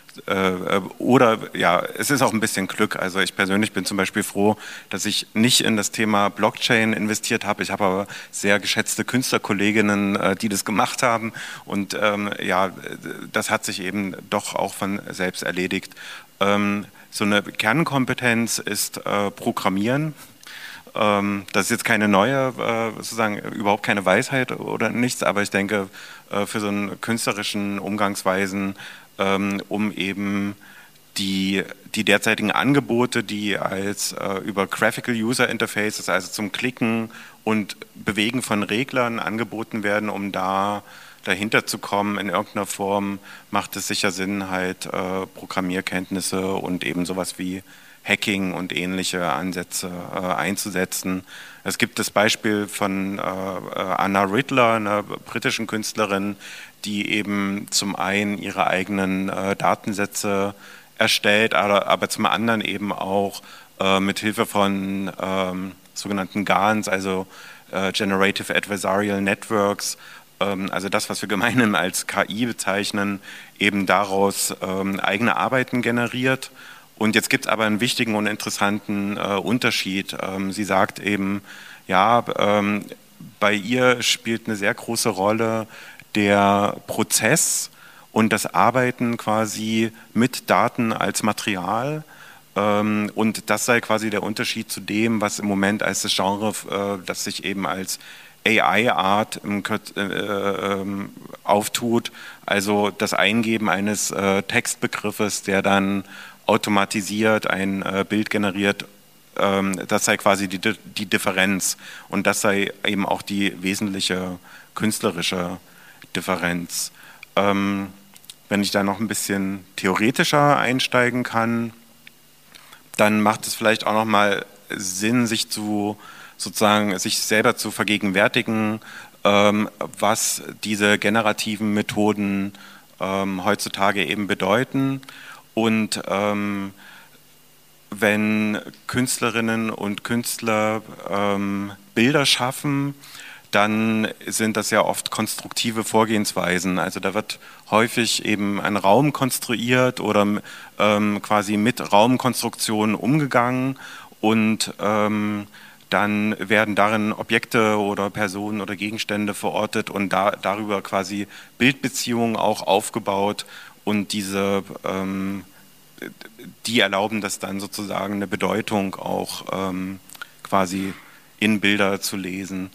oder ja, es ist auch ein bisschen Glück. Also ich persönlich bin zum Beispiel froh, dass ich nicht in das Thema Blockchain investiert habe. Ich habe aber sehr geschätzte Künstlerkolleginnen, die das gemacht haben. Und ähm, ja, das hat sich eben doch auch von selbst erledigt. Ähm, so eine Kernkompetenz ist äh, Programmieren. Ähm, das ist jetzt keine neue, äh, sozusagen überhaupt keine Weisheit oder nichts, aber ich denke, äh, für so einen künstlerischen Umgangsweisen um eben die, die derzeitigen Angebote, die als äh, über Graphical User Interfaces, also zum Klicken und Bewegen von Reglern angeboten werden, um da dahinter zu kommen in irgendeiner Form, macht es sicher Sinn, halt äh, Programmierkenntnisse und eben sowas wie Hacking und ähnliche Ansätze äh, einzusetzen. Es gibt das Beispiel von äh, Anna Riddler, einer britischen Künstlerin, die eben zum einen ihre eigenen äh, Datensätze erstellt, aber, aber zum anderen eben auch äh, mit Hilfe von ähm, sogenannten G A Ns, also äh, Generative Adversarial Networks, ähm, also das, was wir gemeinhin als K I bezeichnen, eben daraus ähm, eigene Arbeiten generiert. Und jetzt gibt es aber einen wichtigen und interessanten äh, Unterschied. Ähm, sie sagt eben, ja, ähm, bei ihr spielt eine sehr große Rolle der Prozess und das Arbeiten quasi mit Daten als Material. Ähm, und das sei quasi der Unterschied zu dem, was im Moment als das Genre, äh, das sich eben als A I-Art äh, äh, auftut, also das Eingeben eines äh, Textbegriffes, der dann automatisiert ein äh, Bild generiert, ähm, das sei quasi die, die Differenz und das sei eben auch die wesentliche künstlerische Differenz. Ähm, wenn ich da noch ein bisschen theoretischer einsteigen kann, dann macht es vielleicht auch noch mal Sinn, sich zu sozusagen sich selber zu vergegenwärtigen, ähm, was diese generativen Methoden ähm, heutzutage eben bedeuten. Und ähm, wenn Künstlerinnen und Künstler ähm, Bilder schaffen, dann sind das ja oft konstruktive Vorgehensweisen. Also da wird häufig eben ein Raum konstruiert oder ähm, quasi mit Raumkonstruktionen umgegangen und ähm, dann werden darin Objekte oder Personen oder Gegenstände verortet und da, darüber quasi Bildbeziehungen auch aufgebaut und diese, ähm, die erlauben das dann sozusagen eine Bedeutung auch ähm, quasi in Bilder zu lesen.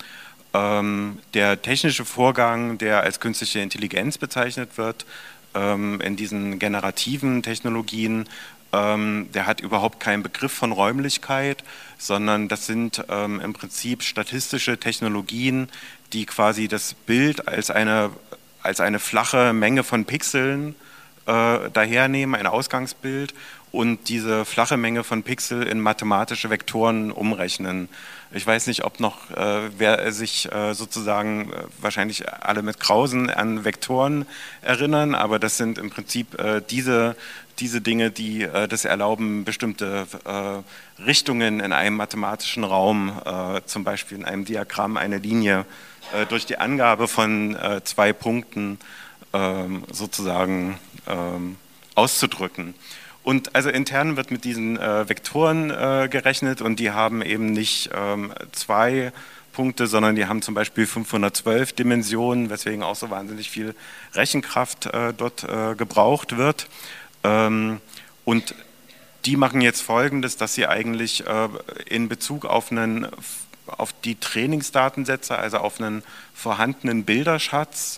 Ähm, der technische Vorgang, der als künstliche Intelligenz bezeichnet wird, ähm, in diesen generativen Technologien, ähm, der hat überhaupt keinen Begriff von Räumlichkeit, sondern das sind ähm, im Prinzip statistische Technologien, die quasi das Bild als eine, als eine flache Menge von Pixeln äh, dahernehmen, ein Ausgangsbild, und diese flache Menge von Pixel in mathematische Vektoren umrechnen. Ich weiß nicht, ob noch äh, wer sich äh, sozusagen, äh, wahrscheinlich alle mit Krausen an Vektoren erinnern, aber das sind im Prinzip äh, diese, diese Dinge, die äh, das erlauben, bestimmte äh, Richtungen in einem mathematischen Raum, äh, zum Beispiel in einem Diagramm, eine Linie, äh, durch die Angabe von äh, zwei Punkten äh, sozusagen äh, auszudrücken. Und also intern wird mit diesen äh, Vektoren äh, gerechnet und die haben eben nicht ähm, zwei Punkte, sondern die haben zum Beispiel fünfhundertzwölf Dimensionen, weswegen auch so wahnsinnig viel Rechenkraft äh, dort äh, gebraucht wird. Ähm, und die machen jetzt Folgendes, dass sie eigentlich äh, in Bezug auf, einen, auf die Trainingsdatensätze, also auf einen vorhandenen Bilderschatz,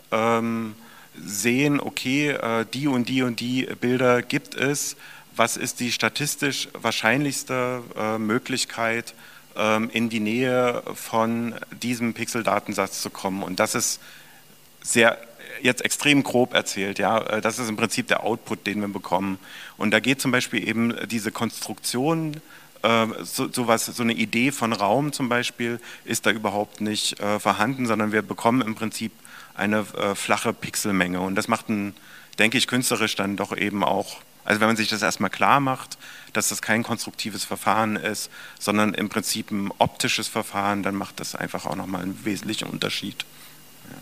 ähm, sehen, okay, äh, die und die und die Bilder gibt es, was ist die statistisch wahrscheinlichste äh, Möglichkeit, ähm, in die Nähe von diesem Pixel-Datensatz zu kommen. Und das ist sehr, jetzt extrem grob erzählt, ja, das ist im Prinzip der Output, den wir bekommen. Und da geht zum Beispiel eben diese Konstruktion, äh, so, so, was, so eine Idee von Raum zum Beispiel, ist da überhaupt nicht äh, vorhanden, sondern wir bekommen im Prinzip eine äh, flache Pixelmenge. Und das macht, ein, denke ich, künstlerisch dann doch eben auch, also wenn man sich das erstmal klar macht, dass das kein konstruktives Verfahren ist, sondern im Prinzip ein optisches Verfahren, dann macht das einfach auch nochmal einen wesentlichen Unterschied. Ja.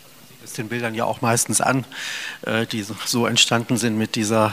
Es den Bildern ja auch meistens an, äh, die so entstanden sind mit dieser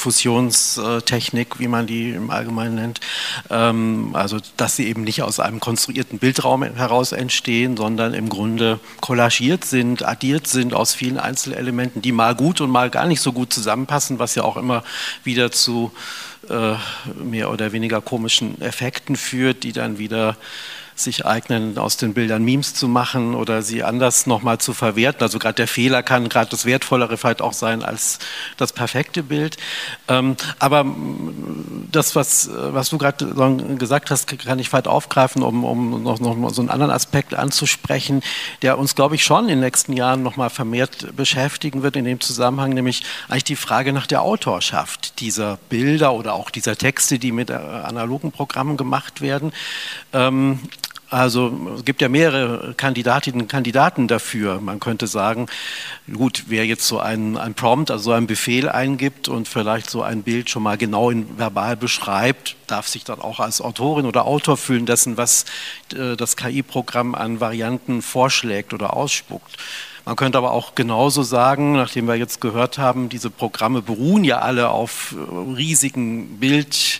Diffusionstechnik, wie man die im Allgemeinen nennt. Ähm, also, dass sie eben nicht aus einem konstruierten Bildraum heraus entstehen, sondern im Grunde kollagiert sind, addiert sind aus vielen Einzelelementen, die mal gut und mal gar nicht so gut zusammenpassen, was ja auch immer wieder zu äh, mehr oder weniger komischen Effekten führt, die dann wieder sich eignen, aus den Bildern Memes zu machen oder sie anders nochmal zu verwerten. Also gerade der Fehler kann gerade das Wertvollere vielleicht auch sein als das perfekte Bild. Ähm, aber das, was, was du gerade gesagt hast, kann ich vielleicht aufgreifen, um, um noch, noch so einen anderen Aspekt anzusprechen, der uns, glaube ich, schon in den nächsten Jahren nochmal vermehrt beschäftigen wird in dem Zusammenhang, nämlich eigentlich die Frage nach der Autorschaft dieser Bilder oder auch dieser Texte, die mit analogen Programmen gemacht werden. Ähm, Also es gibt ja mehrere Kandidatinnen und Kandidaten dafür. Man könnte sagen, gut, wer jetzt so einen, einen Prompt, also so einen Befehl eingibt und vielleicht so ein Bild schon mal genau in verbal beschreibt, darf sich dann auch als Autorin oder Autor fühlen dessen, was äh, das K I-Programm an Varianten vorschlägt oder ausspuckt. Man könnte aber auch genauso sagen, nachdem wir jetzt gehört haben, diese Programme beruhen ja alle auf riesigen Bild-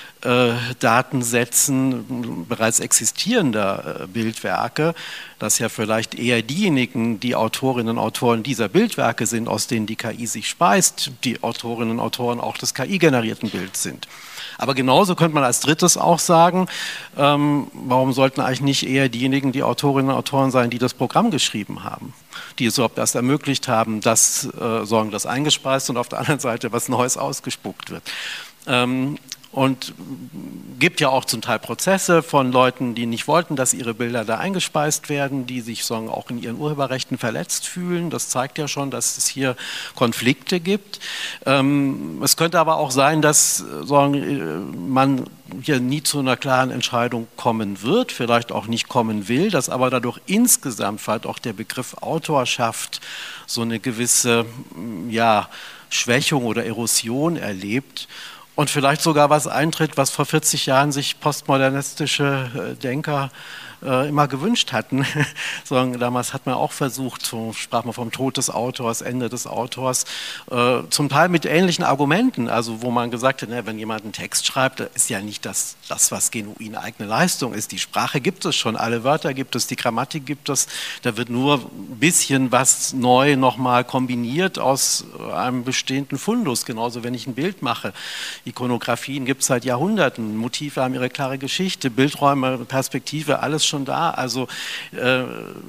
Datensätzen bereits existierender Bildwerke, dass ja vielleicht eher diejenigen, die Autorinnen und Autoren dieser Bildwerke sind, aus denen die K I sich speist, die Autorinnen und Autoren auch des K I-generierten Bilds sind. Aber genauso könnte man als drittes auch sagen, ähm, warum sollten eigentlich nicht eher diejenigen, die Autorinnen und Autoren sein, die das Programm geschrieben haben, die es überhaupt erst ermöglicht haben, dass äh, sorgen, das eingespeist und auf der anderen Seite was Neues ausgespuckt wird. Ähm, Und gibt ja auch zum Teil Prozesse von Leuten, die nicht wollten, dass ihre Bilder da eingespeist werden, die sich sagen, auch in ihren Urheberrechten verletzt fühlen. Das zeigt ja schon, dass es hier Konflikte gibt. Ähm, es könnte aber auch sein, dass sagen, man hier nie zu einer klaren Entscheidung kommen wird, vielleicht auch nicht kommen will, dass aber dadurch insgesamt halt auch der Begriff Autorschaft so eine gewisse ja, Schwächung oder Erosion erlebt. Und vielleicht sogar was eintritt, was vor vierzig Jahren sich postmodernistische Denker äh, immer gewünscht hatten. so, damals hat man auch versucht, so sprach man vom Tod des Autors, Ende des Autors, äh, zum Teil mit ähnlichen Argumenten, also wo man gesagt hat, ne, wenn jemand einen Text schreibt, da ist ja nicht das, das, was genuin eigene Leistung ist. Die Sprache gibt es schon, alle Wörter gibt es, die Grammatik gibt es, da wird nur ein bisschen was neu nochmal kombiniert aus einem bestehenden Fundus, genauso wenn ich ein Bild mache. Ikonografien gibt es seit Jahrhunderten, Motive haben ihre klare Geschichte, Bildräume, Perspektive, alles schon da. Also äh,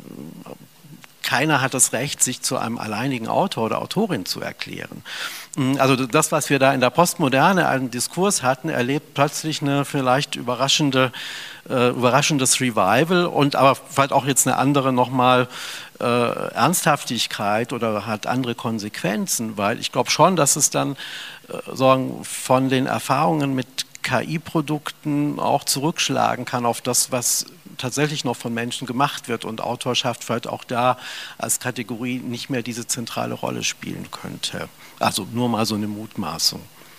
keiner hat das Recht, sich zu einem alleinigen Autor oder Autorin zu erklären. Also das, was wir da in der Postmoderne einen Diskurs hatten, erlebt plötzlich eine vielleicht überraschende, äh, überraschendes Revival und aber vielleicht auch jetzt eine andere nochmal äh, Ernsthaftigkeit oder hat andere Konsequenzen, weil ich glaube schon, dass es dann äh, sagen, von den Erfahrungen mit K I-Produkten auch zurückschlagen kann auf das, was tatsächlich noch von Menschen gemacht wird und Autorschaft vielleicht auch da als Kategorie nicht mehr diese zentrale Rolle spielen könnte. Also nur mal so eine Mutmaßung.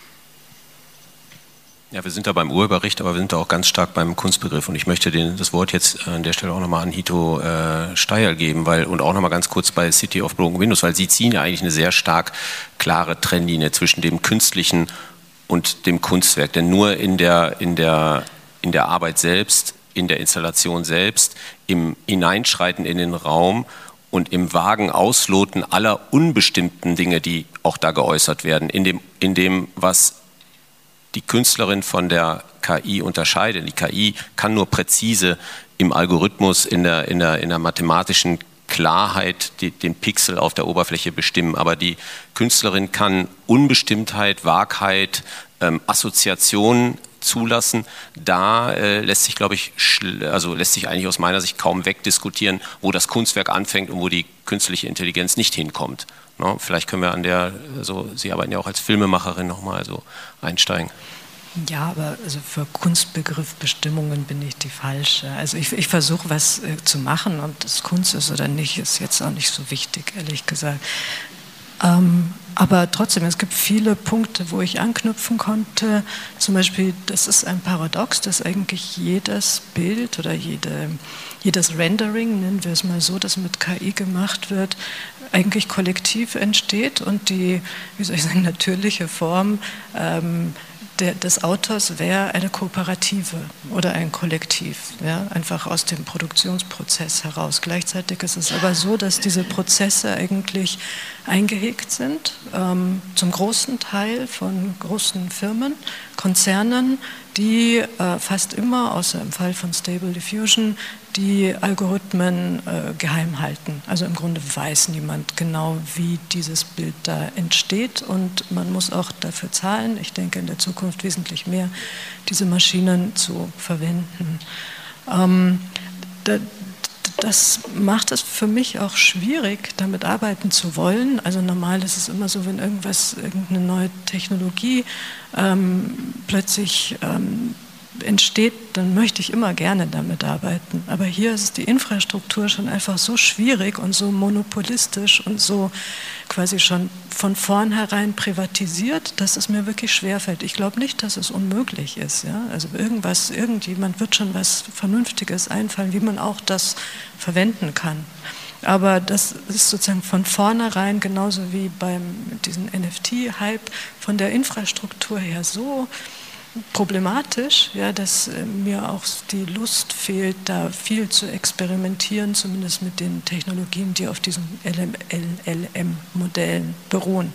Ja, wir sind da beim Urheberrecht, aber wir sind da auch ganz stark beim Kunstbegriff und ich möchte den, das Wort jetzt an der Stelle auch nochmal an Hito äh, Steyerl geben, weil und auch nochmal ganz kurz bei City of Broken Windows, weil Sie ziehen ja eigentlich eine sehr stark klare Trennlinie zwischen dem Künstlichen und dem Kunstwerk, denn nur in der, in der, in der Arbeit selbst, in der Installation selbst, im Hineinschreiten in den Raum und im vagen Ausloten aller unbestimmten Dinge, die auch da geäußert werden, in dem, in dem was die Künstlerin von der K I unterscheidet. Die K I kann nur präzise im Algorithmus, in der, in der, in der mathematischen Klarheit die, den Pixel auf der Oberfläche bestimmen, aber die Künstlerin kann Unbestimmtheit, Wahrheit, ähm, Assoziationen zulassen. Da äh, lässt sich, glaube ich, also lässt sich eigentlich aus meiner Sicht kaum wegdiskutieren, wo das Kunstwerk anfängt und wo die künstliche Intelligenz nicht hinkommt. No, vielleicht können wir an der, so, Sie arbeiten ja auch als Filmemacherin nochmal so einsteigen.
Ja, aber also für Kunstbegriffbestimmungen bin ich die Falsche. Also ich, ich versuche was äh, zu machen, ob das Kunst ist oder nicht, ist jetzt auch nicht so wichtig, ehrlich gesagt. Ähm, aber trotzdem, es gibt viele Punkte, wo ich anknüpfen konnte. Zum Beispiel, das ist ein Paradox, dass eigentlich jedes Bild oder jede, jedes Rendering, nennen wir es mal so, das mit K I gemacht wird, eigentlich kollektiv entsteht und die, wie soll ich sagen, natürliche Form ähm, Der, des Autors wäre eine Kooperative oder ein Kollektiv, ja, einfach aus dem Produktionsprozess heraus. Gleichzeitig ist es aber so, dass diese Prozesse eigentlich eingehegt sind, ähm, zum großen Teil von großen Firmen, Konzernen, die äh, fast immer, außer im Fall von Stable Diffusion, die Algorithmen äh, geheim halten. Also im Grunde weiß niemand genau, wie dieses Bild da entsteht und man muss auch dafür zahlen, ich denke in der Zukunft wesentlich mehr, diese Maschinen zu verwenden. Ähm, da, Das macht es für mich auch schwierig, damit arbeiten zu wollen. Also normal ist es immer so, wenn irgendwas, irgendeine neue Technologie ähm, plötzlich ähm, entsteht, dann möchte ich immer gerne damit arbeiten. Aber hier ist die Infrastruktur schon einfach so schwierig und so monopolistisch und so quasi schon von vornherein privatisiert, dass es mir wirklich schwerfällt. Ich glaube nicht, dass es unmöglich ist. Ja? Also irgendwas, irgendjemand wird schon was Vernünftiges einfallen, wie man auch das verwenden kann. Aber das ist sozusagen von vornherein, genauso wie beim diesem N F T-Hype, von der Infrastruktur her so problematisch, ja, dass äh, mir auch die Lust fehlt, da viel zu experimentieren, zumindest mit den Technologien, die auf diesen L L M-Modellen beruhen.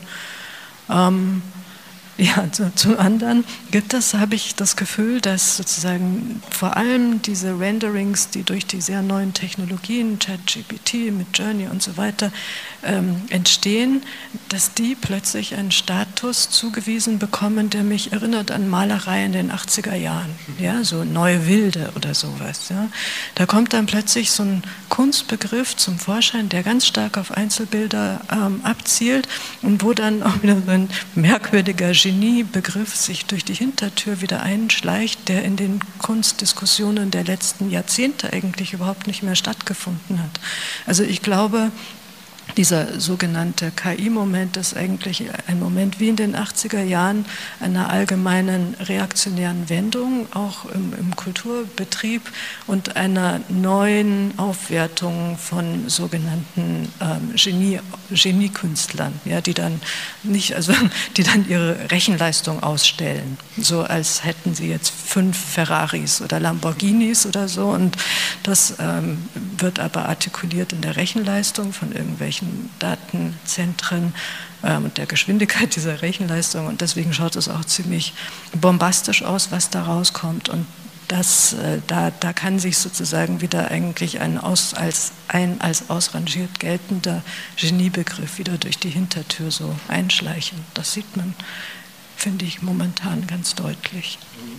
Ähm, ja, zu, zu anderen gibt es, habe ich das Gefühl, dass sozusagen vor allem diese Renderings, die durch die sehr neuen Technologien, ChatGPT mit Journey und so weiter, ähm, entstehen, dass die plötzlich einen Status zugewiesen bekommen, der mich erinnert an Malerei in den achtziger Jahren, ja, so Neue Wilde oder sowas. Ja. Da kommt dann plötzlich so ein Kunstbegriff zum Vorschein, der ganz stark auf Einzelbilder ähm, abzielt und wo dann auch wieder so ein merkwürdiger Geniebegriff sich durch die Hintertür wieder einschleicht, der in den Kunstdiskussionen der letzten Jahrzehnte eigentlich überhaupt nicht mehr stattgefunden hat. Also ich glaube, dieser sogenannte K I-Moment ist eigentlich ein Moment wie in den achtziger Jahren einer allgemeinen reaktionären Wendung, auch im, im Kulturbetrieb und einer neuen Aufwertung von sogenannten ähm, Genie, Geniekünstlern, ja, die dann nicht, also die dann ihre Rechenleistung ausstellen, so als hätten sie jetzt fünf Ferraris oder Lamborghinis oder so, und das ähm, wird aber artikuliert in der Rechenleistung von irgendwelchen Datenzentren äh, und der Geschwindigkeit dieser Rechenleistung, und deswegen schaut es auch ziemlich bombastisch aus, was da rauskommt, und das, äh, da, da kann sich sozusagen wieder eigentlich ein, aus, als, ein als ausrangiert geltender Geniebegriff wieder durch die Hintertür so einschleichen. Das sieht man, finde ich, momentan ganz deutlich.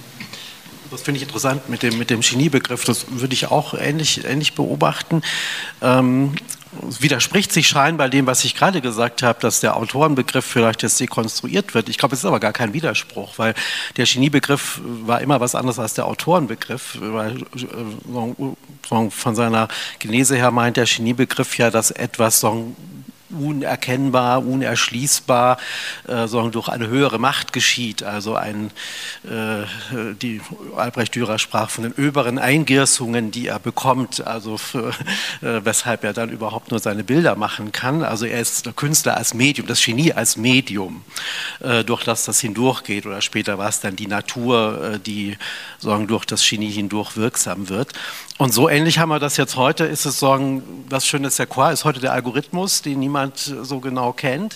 Das finde ich interessant mit dem, mit dem Geniebegriff, das würde ich auch ähnlich, ähnlich beobachten. Ähm, es widerspricht sich scheinbar dem, was ich gerade gesagt habe, dass der Autorenbegriff vielleicht jetzt dekonstruiert wird. Ich glaube, es ist aber gar kein Widerspruch, weil der Geniebegriff war immer was anderes als der Autorenbegriff. Weil, äh, von seiner Genese her meint der Geniebegriff ja, dass etwas so unerkennbar, unerschließbar, äh, sondern durch eine höhere Macht geschieht. Also ein, äh, die Albrecht Dürer sprach von den oberen Eingiersungen, die er bekommt, also für, äh, weshalb er dann überhaupt nur seine Bilder machen kann. Also er ist der Künstler als Medium, das Genie als Medium, äh, durch das das hindurchgeht, oder später war es dann die Natur, äh, die sagen, durch das Genie hindurch wirksam wird. Und so ähnlich haben wir das jetzt heute, ist es sagen, das Schöne ist, der Qua ist heute der Algorithmus, den niemand so genau kennt.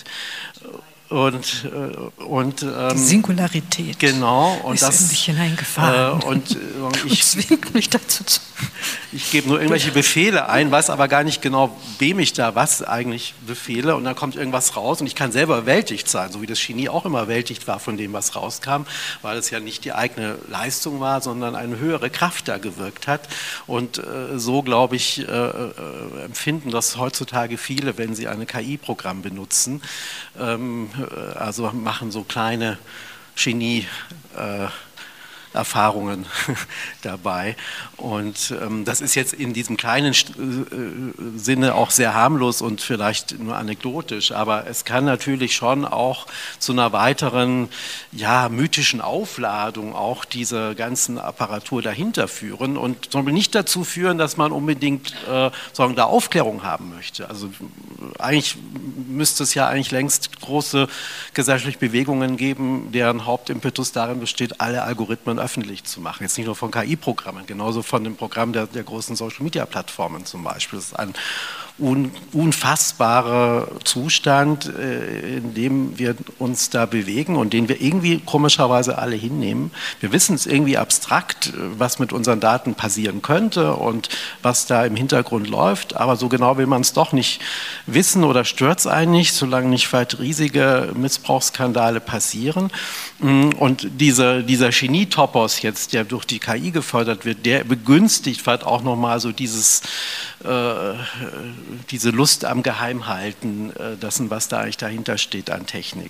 Und, und, ähm,
die Singularität
genau, und
ist
das,
in mich hineingefahren.
Äh, und, äh, ich,
zwingt mich dazu zu.
Ich gebe nur irgendwelche Befehle ein, weiß aber gar nicht genau, wem ich da was eigentlich befehle, und dann kommt irgendwas raus und ich kann selber überwältigt sein, so wie das Genie auch immer überwältigt war von dem, was rauskam, weil es ja nicht die eigene Leistung war, sondern eine höhere Kraft da gewirkt hat. Und äh, so, glaube ich, äh, äh, empfinden das heutzutage viele, wenn sie ein K I-Programm benutzen. Ähm, Also machen so kleine Genie äh, Erfahrungen dabei. Und ähm, das ist jetzt in diesem kleinen äh, Sinne auch sehr harmlos und vielleicht nur anekdotisch, aber es kann natürlich schon auch zu einer weiteren, ja, mythischen Aufladung auch dieser ganzen Apparatur dahinter führen und soll nicht dazu führen, dass man unbedingt äh, sagen, da Aufklärung haben möchte. Also eigentlich müsste es ja eigentlich längst große gesellschaftliche Bewegungen geben, deren Hauptimpetus darin besteht, alle Algorithmen öffentlich zu machen. Jetzt nicht nur von K I-Programmen, genauso von dem Programm der, der großen Social-Media-Plattformen zum Beispiel. Das ist ein un, unfassbare Zustand, äh, in dem wir uns da bewegen und den wir irgendwie komischerweise alle hinnehmen. Wir wissen es irgendwie abstrakt, was mit unseren Daten passieren könnte und was da im Hintergrund läuft, aber so genau will man es doch nicht wissen oder stört es einen nicht, solange nicht weit riesige Missbrauchsskandale passieren. Und diese, dieser Genietopos jetzt, der durch die K I gefördert wird, der begünstigt halt auch nochmal so dieses, äh, diese Lust am Geheimhalten äh, dessen, was da eigentlich dahinter steht an Technik.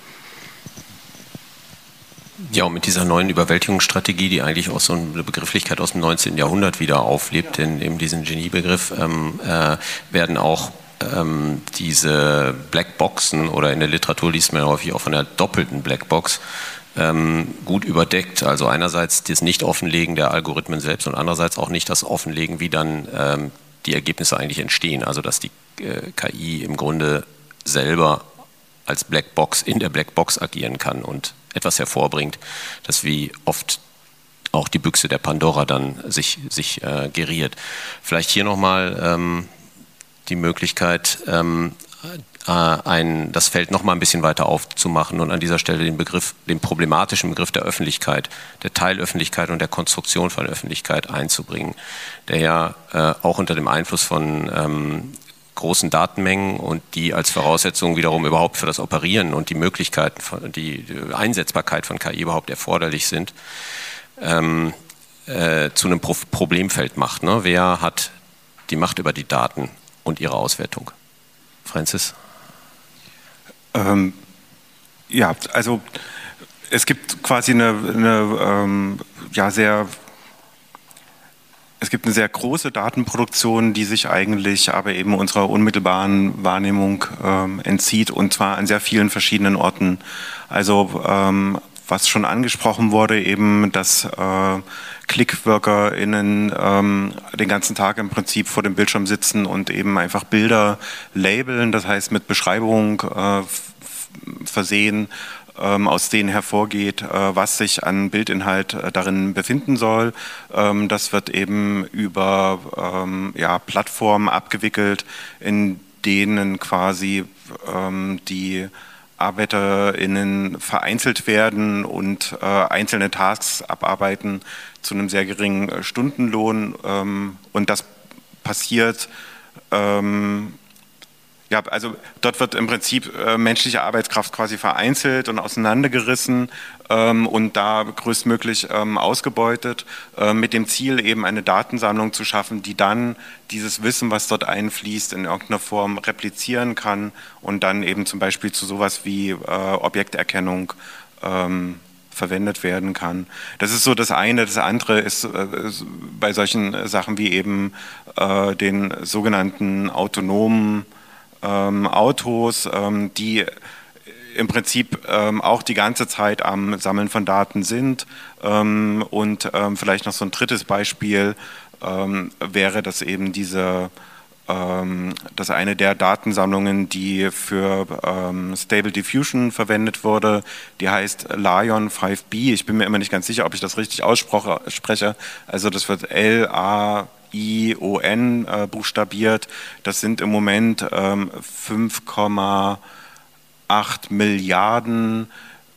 Ja, und mit dieser neuen Überwältigungsstrategie, die eigentlich auch so eine Begrifflichkeit aus dem neunzehnten Jahrhundert wieder auflebt, in eben diesen Geniebegriff, ähm, äh, werden auch ähm, diese Blackboxen, oder in der Literatur liest man ja häufig auch von der doppelten Blackbox, ähm, gut überdeckt. Also einerseits das Nicht-Offenlegen der Algorithmen selbst und andererseits auch nicht das Offenlegen, wie dann ähm, die Ergebnisse eigentlich entstehen. Also dass die äh, K I im Grunde selber als Blackbox in der Blackbox agieren kann und etwas hervorbringt, das wie oft auch die Büchse der Pandora dann sich, sich äh, geriert. Vielleicht hier nochmal ähm, die Möglichkeit, ähm, äh, ein, das Feld nochmal ein bisschen weiter aufzumachen und an dieser Stelle den Begriff, den problematischen Begriff der Öffentlichkeit, der Teilöffentlichkeit und der Konstruktion von Öffentlichkeit einzubringen, der ja äh, auch unter dem Einfluss von ähm, großen Datenmengen und die als Voraussetzung wiederum überhaupt für das Operieren und die Möglichkeiten, von, die Einsetzbarkeit von K I überhaupt erforderlich sind, ähm, äh, zu einem Pro Problemfeld macht. Ne? Wer hat die Macht über die Daten und ihre Auswertung? Francis?
Ähm, ja, also es gibt quasi eine, eine ähm, ja, sehr Es gibt eine sehr große Datenproduktion, die sich eigentlich aber eben unserer unmittelbaren Wahrnehmung ähm, entzieht, und zwar an sehr vielen verschiedenen Orten. Also ähm, was schon angesprochen wurde, eben, dass äh, ClickworkerInnen ähm, den ganzen Tag im Prinzip vor dem Bildschirm sitzen und eben einfach Bilder labeln, das heißt mit Beschreibung äh, versehen, aus denen hervorgeht, was sich an Bildinhalt darin befinden soll. Das wird eben über ja, Plattformen abgewickelt, in denen quasi die ArbeiterInnen vereinzelt werden und einzelne Tasks abarbeiten zu einem sehr geringen Stundenlohn. Und das passiert Ja, also dort wird im Prinzip äh, menschliche Arbeitskraft quasi vereinzelt und auseinandergerissen ähm, und da größtmöglich ähm, ausgebeutet, äh, mit dem Ziel eben eine Datensammlung zu schaffen, die dann dieses Wissen, was dort einfließt, in irgendeiner Form replizieren kann und dann eben zum Beispiel zu sowas wie äh, Objekterkennung ähm, verwendet werden kann. Das ist so das eine. Das andere ist äh, bei solchen Sachen wie eben äh, den sogenannten autonomen Ähm, Autos, ähm, die im Prinzip ähm, auch die ganze Zeit am Sammeln von Daten sind. Ähm, und ähm, vielleicht noch so ein drittes Beispiel ähm, wäre, dass eben diese, ähm, dass eine der Datensammlungen, die für ähm, Stable Diffusion verwendet wurde, die heißt Lion fünf B. Ich bin mir immer nicht ganz sicher, ob ich das richtig ausspreche. Also das wird L A I O N äh, buchstabiert. Das sind im Moment ähm, fünf Komma acht Milliarden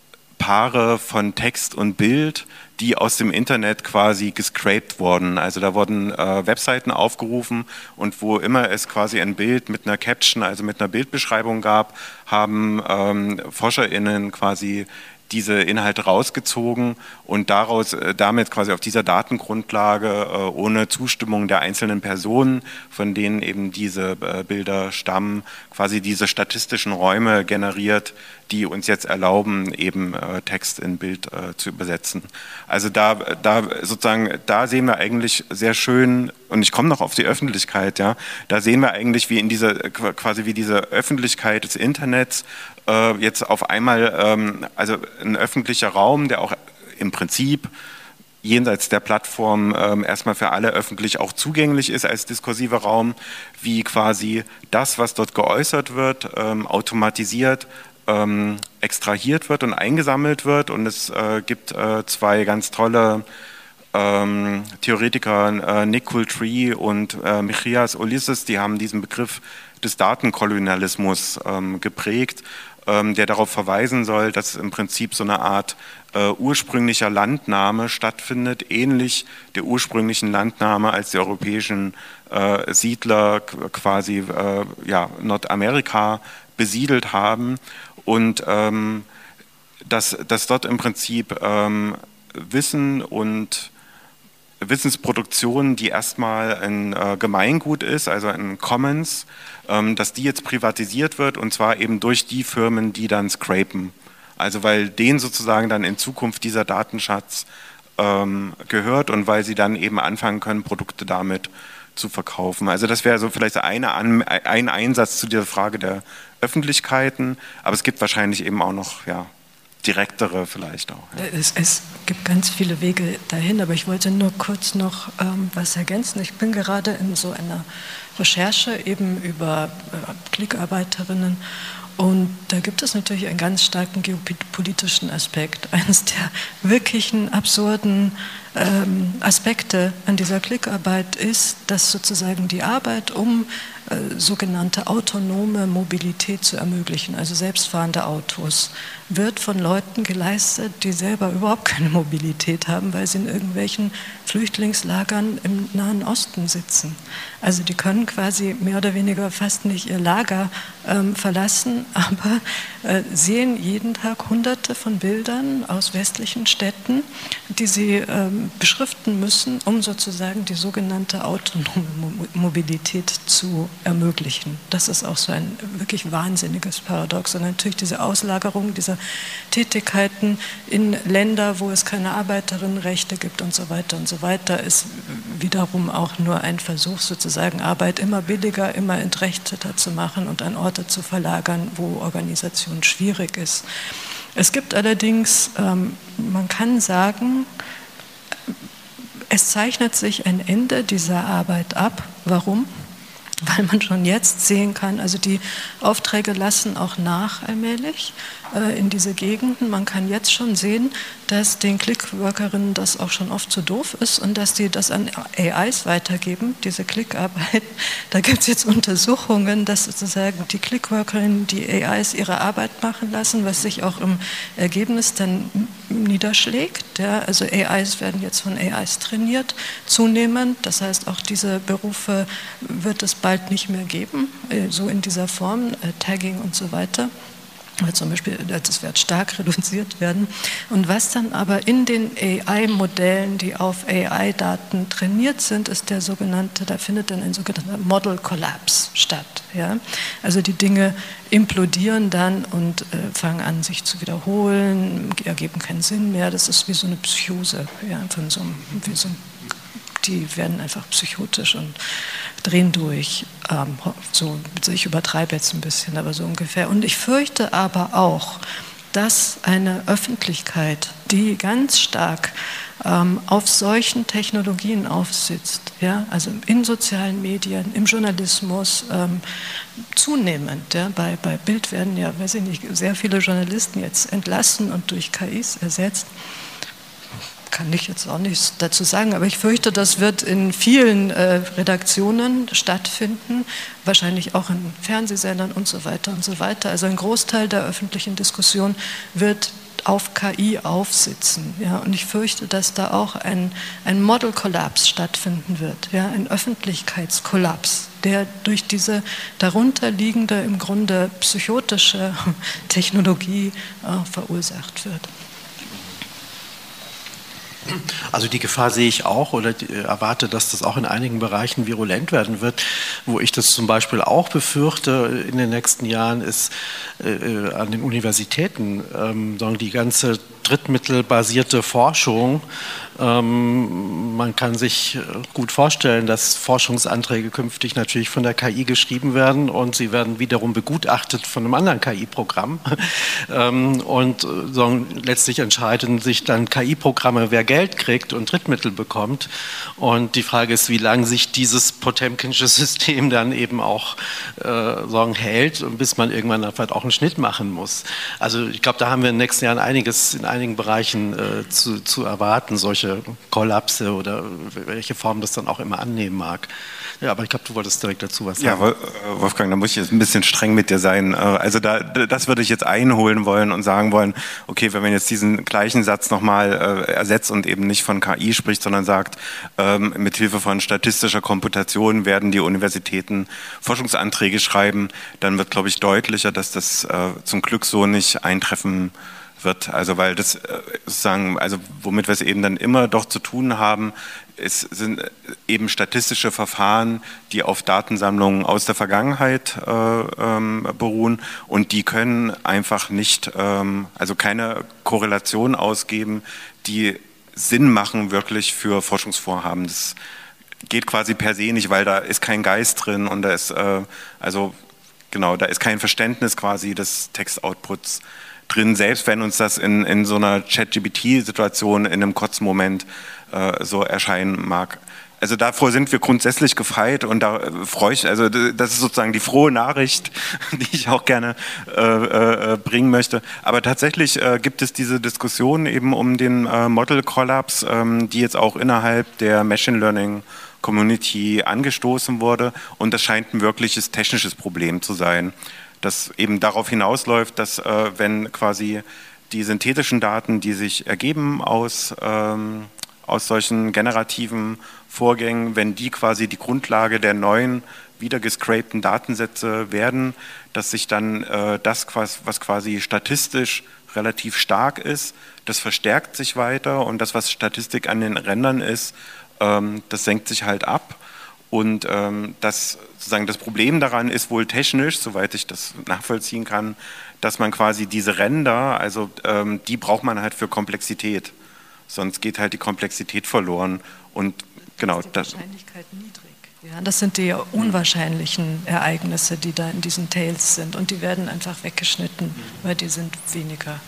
Paare von Text und Bild, die aus dem Internet quasi gescraped wurden. Also da wurden äh, Webseiten aufgerufen und wo immer es quasi ein Bild mit einer Caption, also mit einer Bildbeschreibung gab, haben ähm, ForscherInnen quasi diese Inhalte rausgezogen und daraus, damit quasi auf dieser Datengrundlage ohne Zustimmung der einzelnen Personen, von denen eben diese Bilder stammen, quasi diese statistischen Räume generiert, die uns jetzt erlauben, eben Text in Bild zu übersetzen. Also da, da sozusagen, da sehen wir eigentlich sehr schön, und ich komme noch auf die Öffentlichkeit, ja, da sehen wir eigentlich, wie in dieser, quasi wie diese Öffentlichkeit des Internets äh, jetzt auf einmal, ähm, also ein öffentlicher Raum, der auch im Prinzip jenseits der Plattform ähm, erstmal für alle öffentlich auch zugänglich ist als diskursiver Raum, wie quasi das, was dort geäußert wird, ähm, automatisiert ähm, extrahiert wird und eingesammelt wird. Und es äh, gibt äh, zwei ganz tolle ähm, Theoretiker äh, Nick Coultree und äh, Michias Ulisses, die haben diesen Begriff des Datenkolonialismus ähm, geprägt, ähm, der darauf verweisen soll, dass im Prinzip so eine Art äh, ursprünglicher Landnahme stattfindet, ähnlich der ursprünglichen Landnahme, als die europäischen äh, Siedler quasi äh, ja, Nordamerika besiedelt haben und ähm, dass, dass dort im Prinzip ähm, Wissen und Wissensproduktion, die erstmal ein äh, Gemeingut ist, also ein Commons, ähm, dass die jetzt privatisiert wird und zwar eben durch die Firmen, die dann scrapen. Also weil denen sozusagen dann in Zukunft dieser Datenschatz ähm, gehört und weil sie dann eben anfangen können, Produkte damit zu verkaufen. Also das wäre so vielleicht eine An ein Einsatz zu dieser Frage der Öffentlichkeiten, aber es gibt wahrscheinlich eben auch noch, ja, direktere vielleicht auch. Ja.
Es, es gibt ganz viele Wege dahin, aber ich wollte nur kurz noch ähm, was ergänzen. Ich bin gerade in so einer Recherche eben über äh, Klickarbeiterinnen und da gibt es natürlich einen ganz starken geopolitischen Aspekt. Eines der wirklichen absurden ähm, Aspekte an dieser Klickarbeit ist, dass sozusagen die Arbeit, um äh, sogenannte autonome Mobilität zu ermöglichen, also selbstfahrende Autos, wird von Leuten geleistet, die selber überhaupt keine Mobilität haben, weil sie in irgendwelchen Flüchtlingslagern im Nahen Osten sitzen. Also die können quasi mehr oder weniger fast nicht ihr Lager ähm, verlassen, aber äh, sehen jeden Tag Hunderte von Bildern aus westlichen Städten, die sie ähm, beschriften müssen, um sozusagen die sogenannte autonome Mobilität zu ermöglichen. Das ist auch so ein wirklich wahnsinniges Paradox. Und natürlich diese Auslagerung dieser Tätigkeiten in Länder, wo es keine Arbeiterinnenrechte gibt und so weiter und so weiter, ist wiederum auch nur ein Versuch, sozusagen Arbeit immer billiger, immer entrechteter zu machen und an Orte zu verlagern, wo Organisation schwierig ist. Es gibt allerdings, ähm, man kann sagen, es zeichnet sich ein Ende dieser Arbeit ab. Warum? Weil man schon jetzt sehen kann, also die Aufträge lassen auch nach allmählich äh, in diese Gegenden. Man kann jetzt schon sehen, dass den Clickworkerinnen das auch schon oft zu doof ist und dass die das an A Is weitergeben, diese Klickarbeit. Da gibt es jetzt Untersuchungen, dass sozusagen die Clickworkerinnen die A Is ihre Arbeit machen lassen, was sich auch im Ergebnis dann niederschlägt. Ja, also A Is werden jetzt von A Is trainiert, zunehmend. Das heißt, auch diese Berufe wird es bald nicht mehr geben, so in dieser Form, äh, Tagging und so weiter. Zum Beispiel, das wird stark reduziert werden. Und was dann aber in den A I-Modellen, die auf A I-Daten trainiert sind, ist der sogenannte, da findet dann ein sogenannter Model Collapse statt. Ja? Also die Dinge implodieren dann und äh, fangen an, sich zu wiederholen, ergeben keinen Sinn mehr. Das ist wie so eine Psychose, ja? Von so einem, wie so ein, die werden einfach psychotisch und drehen durch. Ähm, so, ich übertreibe jetzt ein bisschen, aber so ungefähr. Und ich fürchte aber auch, dass eine Öffentlichkeit, die ganz stark ähm, auf solchen Technologien aufsitzt, ja, also in sozialen Medien, im Journalismus, ähm, zunehmend, ja, bei, bei Bild werden ja, weiß ich nicht, sehr viele Journalisten jetzt entlassen und durch K Is ersetzt. Kann ich jetzt auch nichts dazu sagen, aber ich fürchte, das wird in vielen äh, Redaktionen stattfinden, wahrscheinlich auch in Fernsehsendern und so weiter und so weiter. Also ein Großteil der öffentlichen Diskussion wird auf K I aufsitzen. Ja, und ich fürchte, dass da auch ein, ein Model-Kollaps stattfinden wird, ja, ein Öffentlichkeitskollaps, der durch diese darunterliegende, im Grunde psychotische Technologie äh, verursacht wird.
Also die Gefahr sehe ich auch oder erwarte, dass das auch in einigen Bereichen virulent werden wird. Wo ich das zum Beispiel auch befürchte in den nächsten Jahren ist äh, an den Universitäten, ähm, die ganze drittmittelbasierte Forschung. Ähm, man kann sich gut vorstellen, dass Forschungsanträge künftig natürlich von der K I geschrieben werden und sie werden wiederum begutachtet von einem anderen K I-Programm. ähm, und so, letztlich entscheiden sich dann K I-Programme, wer Geld kriegt und Drittmittel bekommt. Und die Frage ist, wie lange sich dieses Potemkinsche System dann eben auch äh, sagen, hält, bis man irgendwann vielleicht auch einen Schnitt machen muss. Also ich glaube, da haben wir in den nächsten Jahren einiges in einigen Bereichen äh, zu, zu erwarten, solche Kollapse oder welche Form das dann auch immer annehmen mag. Ja, aber ich glaube, du wolltest direkt dazu was sagen.
Ja, Wolfgang, da muss ich jetzt ein bisschen streng mit dir sein. Also da, das würde ich jetzt einholen wollen und sagen wollen, okay, wenn man jetzt diesen gleichen Satz nochmal äh, ersetzt und eben nicht von K I spricht, sondern sagt, ähm, mit Hilfe von statistischer Komputation werden die Universitäten Forschungsanträge schreiben, dann wird, glaube ich, deutlicher, dass das äh, zum Glück so nicht eintreffen wird. Also weil das äh, sozusagen, also womit wir es eben dann immer doch zu tun haben, es sind eben statistische Verfahren, die auf Datensammlungen aus der Vergangenheit äh, ähm, beruhen und die können einfach nicht, ähm, also keine Korrelation ausgeben, die Sinn machen wirklich für Forschungsvorhaben. Das geht quasi per se nicht, weil da ist kein Geist drin und da ist, äh, also genau, da ist kein Verständnis quasi des Textoutputs drin, selbst wenn uns das in, in so einer Chat-G P T-Situation in einem kurzen Moment äh, so erscheinen mag. Also davor sind wir grundsätzlich gefeit und da freue ich, also das ist sozusagen die frohe Nachricht, die ich auch gerne äh, äh, bringen möchte. Aber tatsächlich äh, gibt es diese Diskussion eben um den äh, Model Collapse, ähm, die jetzt auch innerhalb der Machine Learning Community angestoßen wurde und das scheint ein wirkliches technisches Problem zu sein, das eben darauf hinausläuft, dass äh, wenn quasi die synthetischen Daten, die sich ergeben aus, ähm, aus solchen generativen Vorgängen, wenn die quasi die Grundlage der neuen, wieder gescrapten Datensätze werden, dass sich dann äh, das, was quasi statistisch relativ stark ist, das verstärkt sich weiter und das, was Statistik an den Rändern ist, ähm, das senkt sich halt ab. Und ähm, das, sozusagen das Problem daran ist wohl technisch, soweit ich das nachvollziehen kann, dass man quasi diese Ränder, also ähm, die braucht man halt für Komplexität. Sonst geht halt die Komplexität verloren. Und genau,
ist die Wahrscheinlichkeit das, niedrig. Ja, das sind die unwahrscheinlichen Ereignisse, die da in diesen Tails sind. Und die werden einfach weggeschnitten, weil die sind weniger.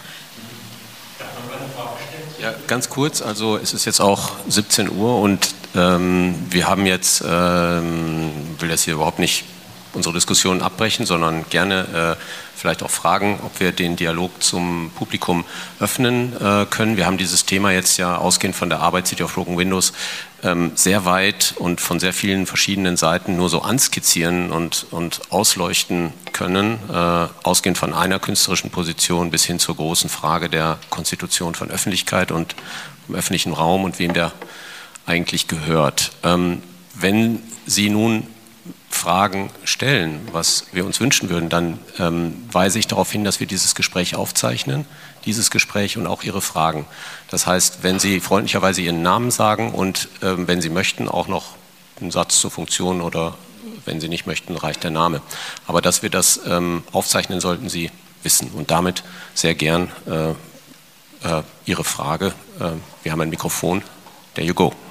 Ja, ganz kurz, also es ist jetzt auch siebzehn Uhr und ähm, wir haben jetzt, ähm, will das hier überhaupt nicht unsere Diskussion abbrechen, sondern gerne äh, vielleicht auch fragen, ob wir den Dialog zum Publikum öffnen äh, können. Wir haben dieses Thema jetzt ja ausgehend von der Arbeit City of Broken Windows ähm, sehr weit und von sehr vielen verschiedenen Seiten nur so anskizzieren und, und ausleuchten können, äh, ausgehend von einer künstlerischen Position bis hin zur großen Frage der Konstitution von Öffentlichkeit und im öffentlichen Raum und wem der eigentlich gehört. Ähm, wenn Sie nun Fragen stellen, was wir uns wünschen würden, dann ähm, weise ich darauf hin, dass wir dieses Gespräch aufzeichnen, dieses Gespräch und auch Ihre Fragen. Das heißt, wenn Sie freundlicherweise Ihren Namen sagen und ähm, wenn Sie möchten, auch noch einen Satz zur Funktion oder wenn Sie nicht möchten, reicht der Name. Aber dass wir das ähm, aufzeichnen, sollten Sie wissen und damit sehr gern äh, äh, Ihre Frage. Äh, wir haben ein Mikrofon. There you go.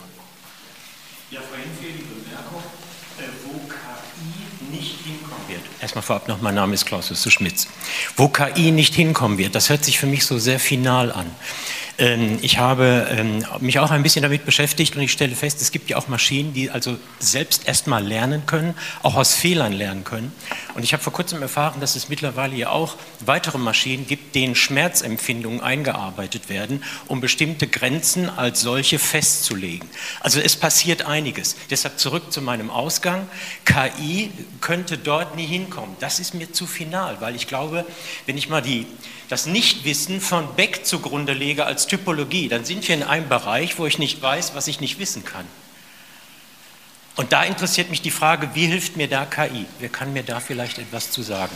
Erstmal vorab noch, mein Name ist Klaus Justus Schmitz. Wo K I nicht hinkommen wird, das hört sich für mich so sehr final an. Ich habe mich auch ein bisschen damit beschäftigt und ich stelle fest, es gibt ja auch Maschinen, die also selbst erstmal lernen können, auch aus Fehlern lernen können. Und ich habe vor kurzem erfahren, dass es mittlerweile ja auch weitere Maschinen gibt, denen Schmerzempfindungen eingearbeitet werden, um bestimmte Grenzen als solche festzulegen. Also es passiert einiges. Deshalb zurück zu meinem Ausgang. K I könnte dort nie hinkommen. Das ist mir zu final, weil ich glaube, wenn ich mal die das Nichtwissen von Beck zugrunde lege als Typologie, dann sind wir in einem Bereich, wo ich nicht weiß, was ich nicht wissen kann. Und da interessiert mich die Frage, wie hilft mir da K I? Wer kann mir da vielleicht etwas zu sagen?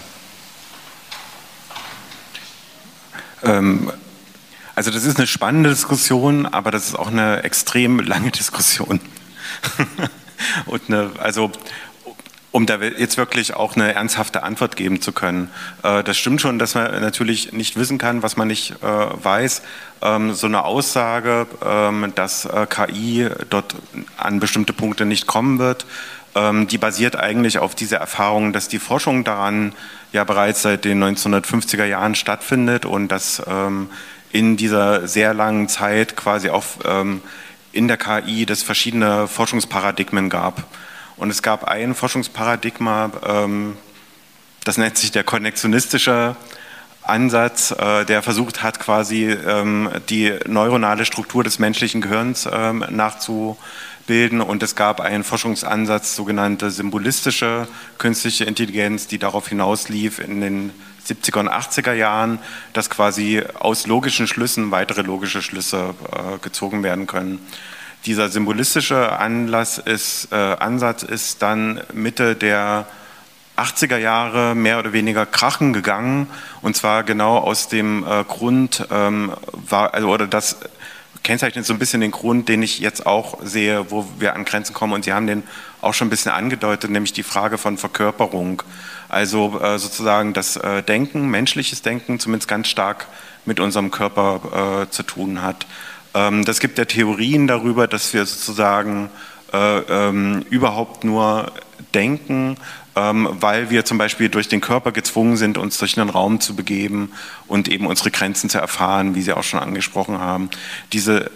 Ähm, also das ist eine spannende Diskussion, aber das ist auch eine extrem lange Diskussion. Und eine, also um da jetzt wirklich auch eine ernsthafte Antwort geben zu können. Das stimmt schon, dass man natürlich nicht wissen kann, was man nicht weiß. So eine Aussage, dass K I dort an bestimmte Punkte nicht kommen wird, die basiert eigentlich auf dieser Erfahrung, dass die Forschung daran ja bereits seit den neunzehnhundertfünfziger Jahren stattfindet und dass in dieser sehr langen Zeit quasi auch ähm, in der K I es verschiedene Forschungsparadigmen gab. Und es gab ein Forschungsparadigma, ähm, das nennt sich der konnektionistische Ansatz, äh, der versucht hat, quasi ähm, die neuronale Struktur des menschlichen Gehirns ähm, nachzubilden. Und es gab einen Forschungsansatz, sogenannte symbolistische künstliche Intelligenz, die darauf hinauslief in den siebziger und achtziger Jahren, dass quasi aus logischen Schlüssen weitere logische Schlüsse äh, gezogen werden können. Dieser symbolistische Anlass ist, äh, Ansatz ist dann Mitte der achtziger Jahre mehr oder weniger krachen gegangen, und zwar genau aus dem äh, Grund, ähm, war, also, oder das kennzeichnet so ein bisschen den Grund, den ich jetzt auch sehe, wo wir an Grenzen kommen, und Sie haben den auch schon ein bisschen angedeutet, nämlich die Frage von Verkörperung. Also äh, sozusagen das äh, Denken, menschliches Denken, zumindest ganz stark mit unserem Körper äh, zu tun hat. Ähm, das gibt ja Theorien darüber, dass wir sozusagen äh, ähm, überhaupt nur denken, ähm, weil wir zum Beispiel durch den Körper gezwungen sind, uns durch einen Raum zu begeben und eben unsere Grenzen zu erfahren, wie Sie auch schon angesprochen haben. Diese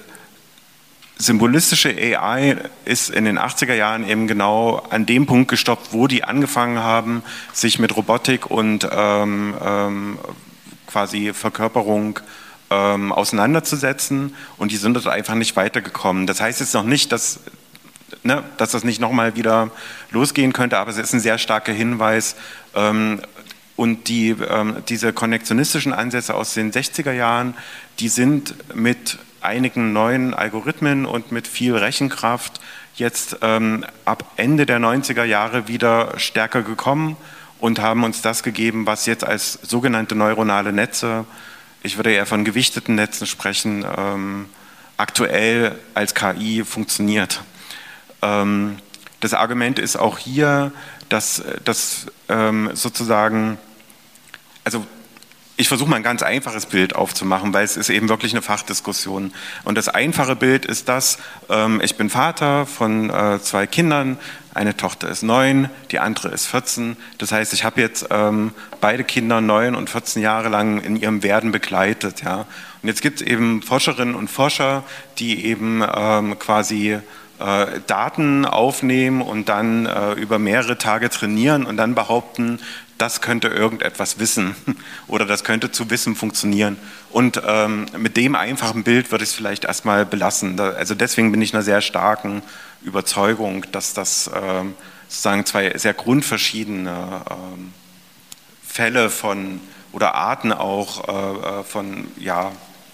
symbolistische A I ist in den achtziger Jahren eben genau an dem Punkt gestoppt, wo die angefangen haben, sich mit Robotik und ähm, ähm, quasi Verkörperung ähm, auseinanderzusetzen, und die sind dort einfach nicht weitergekommen. Das heißt jetzt noch nicht, dass, ne, dass das nicht nochmal wieder losgehen könnte, aber es ist ein sehr starker Hinweis. Ähm, und die, ähm, diese konnektionistischen Ansätze aus den sechziger Jahren, die sind mit einigen neuen Algorithmen und mit viel Rechenkraft jetzt ähm, ab Ende der neunziger Jahre wieder stärker gekommen und haben uns das gegeben, was jetzt als sogenannte neuronale Netze, ich würde eher von gewichteten Netzen sprechen, ähm, aktuell als K I funktioniert. Ähm, das Argument ist auch hier, dass, dass ähm, sozusagen, also ich versuche mal ein ganz einfaches Bild aufzumachen, weil es ist eben wirklich eine Fachdiskussion. Und das einfache Bild ist das, ähm, ich bin Vater von äh, zwei Kindern, eine Tochter ist neun, die andere ist vierzehn. Das heißt, ich habe jetzt ähm, beide Kinder neun und vierzehn Jahre lang in ihrem Werden begleitet. Ja. Und jetzt gibt es eben Forscherinnen und Forscher, die eben ähm, quasi äh, Daten aufnehmen und dann äh, über mehrere Tage trainieren und dann behaupten, das könnte irgendetwas wissen oder das könnte zu Wissen funktionieren. Und ähm, mit dem einfachen Bild würde ich es vielleicht erstmal belassen. Da, also deswegen bin ich einer sehr starken Überzeugung, dass das ähm, sozusagen zwei sehr grundverschiedene ähm, Fälle von oder Arten auch äh, von, ja,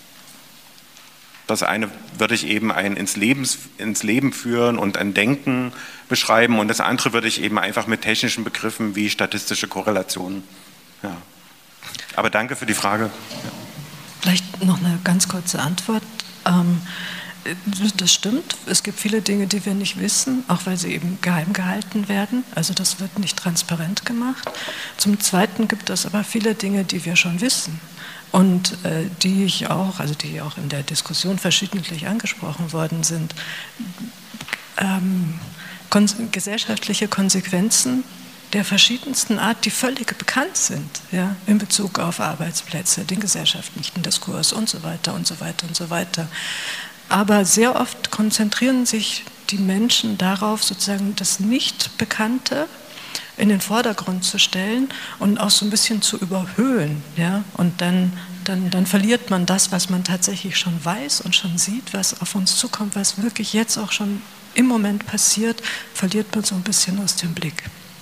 das eine würde ich eben ein ins, Lebens, ins Leben führen und ein Denken beschreiben, und das andere würde ich eben einfach mit technischen Begriffen wie statistische Korrelationen. Ja. Aber danke für die Frage. Ja.
Vielleicht noch eine ganz kurze Antwort. Ähm, das stimmt, es gibt viele Dinge, die wir nicht wissen, auch weil sie eben geheim gehalten werden. Also das wird nicht transparent gemacht. Zum Zweiten gibt es aber viele Dinge, die wir schon wissen. Und äh, die ich auch, also die auch in der Diskussion verschiedentlich angesprochen worden sind, ähm, kon- gesellschaftliche Konsequenzen der verschiedensten Art, die völlig bekannt sind, ja, in Bezug auf Arbeitsplätze, den gesellschaftlichen Diskurs und so weiter und so weiter und so weiter. Aber sehr oft konzentrieren sich die Menschen darauf, sozusagen das Nicht-Bekannte in den Vordergrund zu stellen und auch so ein bisschen zu überhöhen. Ja? Und dann, dann, dann verliert man das, was man tatsächlich schon weiß und schon sieht, was auf uns zukommt, was wirklich jetzt auch schon im Moment passiert, verliert man so ein bisschen aus dem Blick.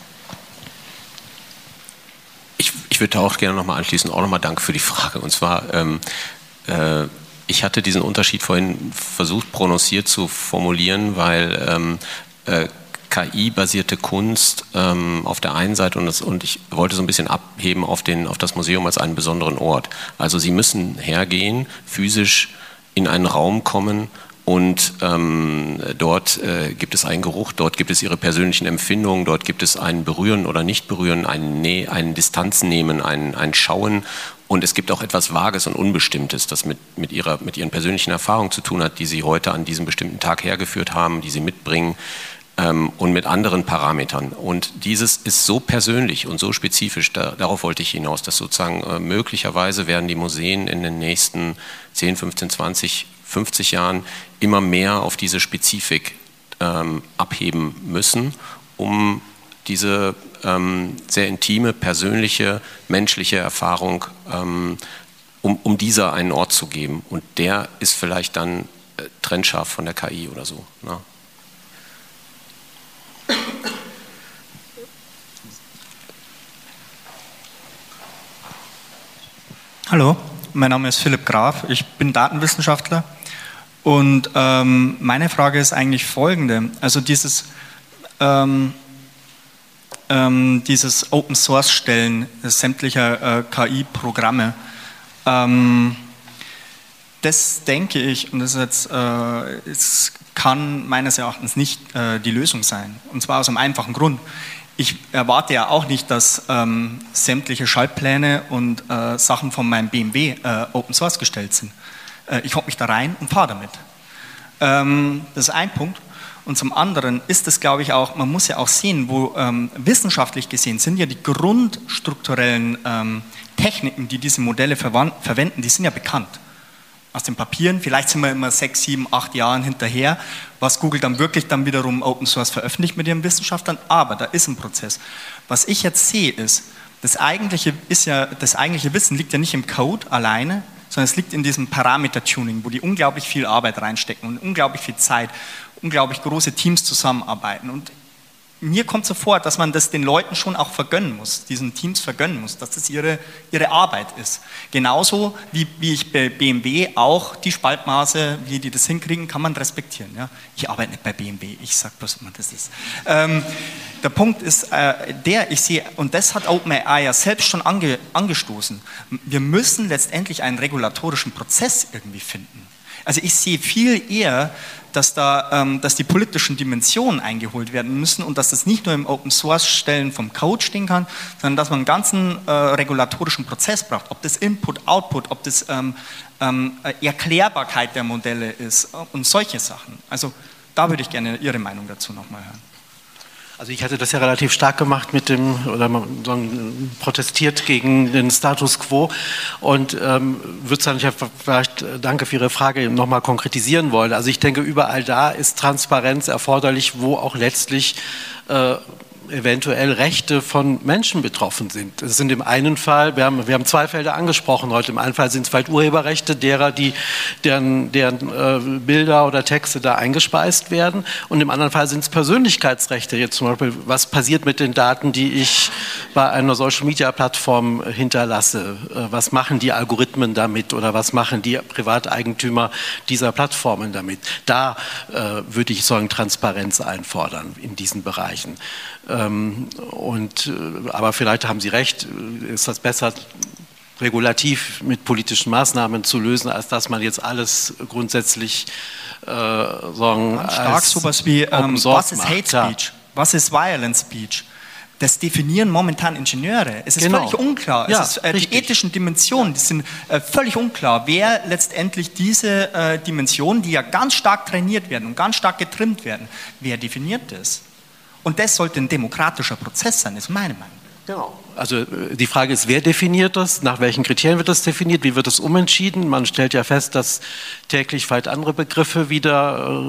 Ich, ich würde auch gerne nochmal anschließen, auch nochmal Dank für die Frage. Und zwar, ähm, äh, ich hatte diesen Unterschied vorhin versucht, prononciert zu formulieren, weil ähm, äh, K I-basierte Kunst ähm, auf der einen Seite, und, das, und ich wollte so ein bisschen abheben auf, den, auf das Museum als einen besonderen Ort. Also Sie müssen hergehen, physisch in einen Raum kommen, und ähm, dort äh, gibt es einen Geruch, dort gibt es Ihre persönlichen Empfindungen, dort gibt es ein Berühren oder Nicht-Berühren, ein, Nä- ein Distanznehmen, ein, ein Schauen, und es gibt auch etwas Vages und Unbestimmtes, das mit, mit, ihrer, mit Ihren persönlichen Erfahrungen zu tun hat, die Sie heute an diesem bestimmten Tag hergeführt haben, die Sie mitbringen. ähm, und mit anderen Parametern. Und dieses ist so persönlich und so spezifisch, da, darauf wollte ich hinaus, dass sozusagen äh, möglicherweise werden die Museen in den nächsten zehn, fünfzehn, zwanzig, fünfzig Jahren immer mehr auf diese Spezifik ähm, abheben müssen, um diese ähm, sehr intime, persönliche, menschliche Erfahrung, ähm, um, um dieser einen Ort zu geben. Und der ist vielleicht dann äh, trennscharf von der K I oder so. Ne?
Hallo, mein Name ist Philipp Graf, ich bin Datenwissenschaftler und ähm, meine Frage ist eigentlich folgende. Also dieses... Ähm, dieses Open-Source-Stellen sämtlicher äh, K I-Programme. Ähm, das denke ich, und das ist jetzt, äh, es kann meines Erachtens nicht äh, die Lösung sein. Und zwar aus einem einfachen Grund. Ich erwarte ja auch nicht, dass ähm, sämtliche Schaltpläne und äh, Sachen von meinem B M W äh, Open-Source gestellt sind. Äh, ich hocke mich da rein und fahre damit. Ähm, das ist ein Punkt. Und zum anderen ist es, glaube ich, auch, man muss ja auch sehen, wo ähm, wissenschaftlich gesehen sind ja die grundstrukturellen ähm, Techniken, die diese Modelle verwenden, die sind ja bekannt. Aus den Papieren, vielleicht sind wir immer sechs, sieben, acht Jahren hinterher, was Google dann wirklich dann wiederum Open Source veröffentlicht mit ihren Wissenschaftlern, aber da ist ein Prozess. Was ich jetzt sehe ist, das eigentliche, ist ja, das eigentliche Wissen liegt ja nicht im Code alleine, sondern es liegt in diesem Parameter-Tuning, wo die unglaublich viel Arbeit reinstecken und unglaublich viel Zeit, unglaublich große Teams zusammenarbeiten. Und mir kommt so vor, dass man das den Leuten schon auch vergönnen muss, diesen Teams vergönnen muss, dass das ihre, ihre Arbeit ist. Genauso wie, wie ich bei B M W auch die Spaltmaße, wie die das hinkriegen, kann man respektieren. Ja? Ich arbeite nicht bei B M W, ich sage bloß, was das ist. Ähm, der Punkt ist äh, der, ich sehe, und das hat OpenAI ja selbst schon ange, angestoßen, wir müssen letztendlich einen regulatorischen Prozess irgendwie finden. Also ich sehe viel eher, dass, da, ähm, dass die politischen Dimensionen eingeholt werden müssen und dass das nicht nur im Open-Source-Stellen vom Code stehen kann, sondern dass man einen ganzen äh, regulatorischen Prozess braucht. Ob das Input, Output, ob das ähm, ähm, Erklärbarkeit der Modelle ist und solche Sachen. Also da würde ich gerne Ihre Meinung dazu nochmal hören.
Also ich hatte das ja relativ stark gemacht mit dem, oder man protestiert gegen den Status Quo und ähm, würde es dann ja vielleicht, danke für Ihre Frage, nochmal konkretisieren wollen. Also ich denke, überall da ist Transparenz erforderlich, wo auch letztlich äh, eventuell Rechte von Menschen betroffen sind. Es sind im einen Fall, wir haben, wir haben zwei Felder angesprochen heute, im einen Fall sind es vielleicht Urheberrechte derer, die, deren, deren äh, Bilder oder Texte da eingespeist werden, und im anderen Fall sind es Persönlichkeitsrechte, jetzt zum Beispiel, was passiert mit den Daten, die ich bei einer Social-Media-Plattform hinterlasse, äh, was machen die Algorithmen damit oder was machen die Privateigentümer dieser Plattformen damit. Da äh, würde ich so eine Transparenz einfordern in diesen Bereichen. Ähm, und, aber vielleicht haben Sie recht, ist das besser regulativ mit politischen Maßnahmen zu lösen, als dass man jetzt alles grundsätzlich äh, sagen,
ganz stark als sowas wie, ähm, was ist Hate Speech, ja. Was ist Violent Speech? Das definieren momentan Ingenieure. Es ist genau. völlig unklar.
Ja,
es ist, äh, die ethischen Dimensionen, die sind äh, völlig unklar, wer letztendlich diese äh, Dimensionen, die ja ganz stark trainiert werden und ganz stark getrimmt werden, wer definiert das? Und das sollte ein demokratischer Prozess sein, ist meine Meinung.
Genau. Also die Frage ist, wer definiert das? Nach welchen Kriterien wird das definiert? Wie wird das umentschieden? Man stellt ja fest, dass täglich vielleicht andere Begriffe wieder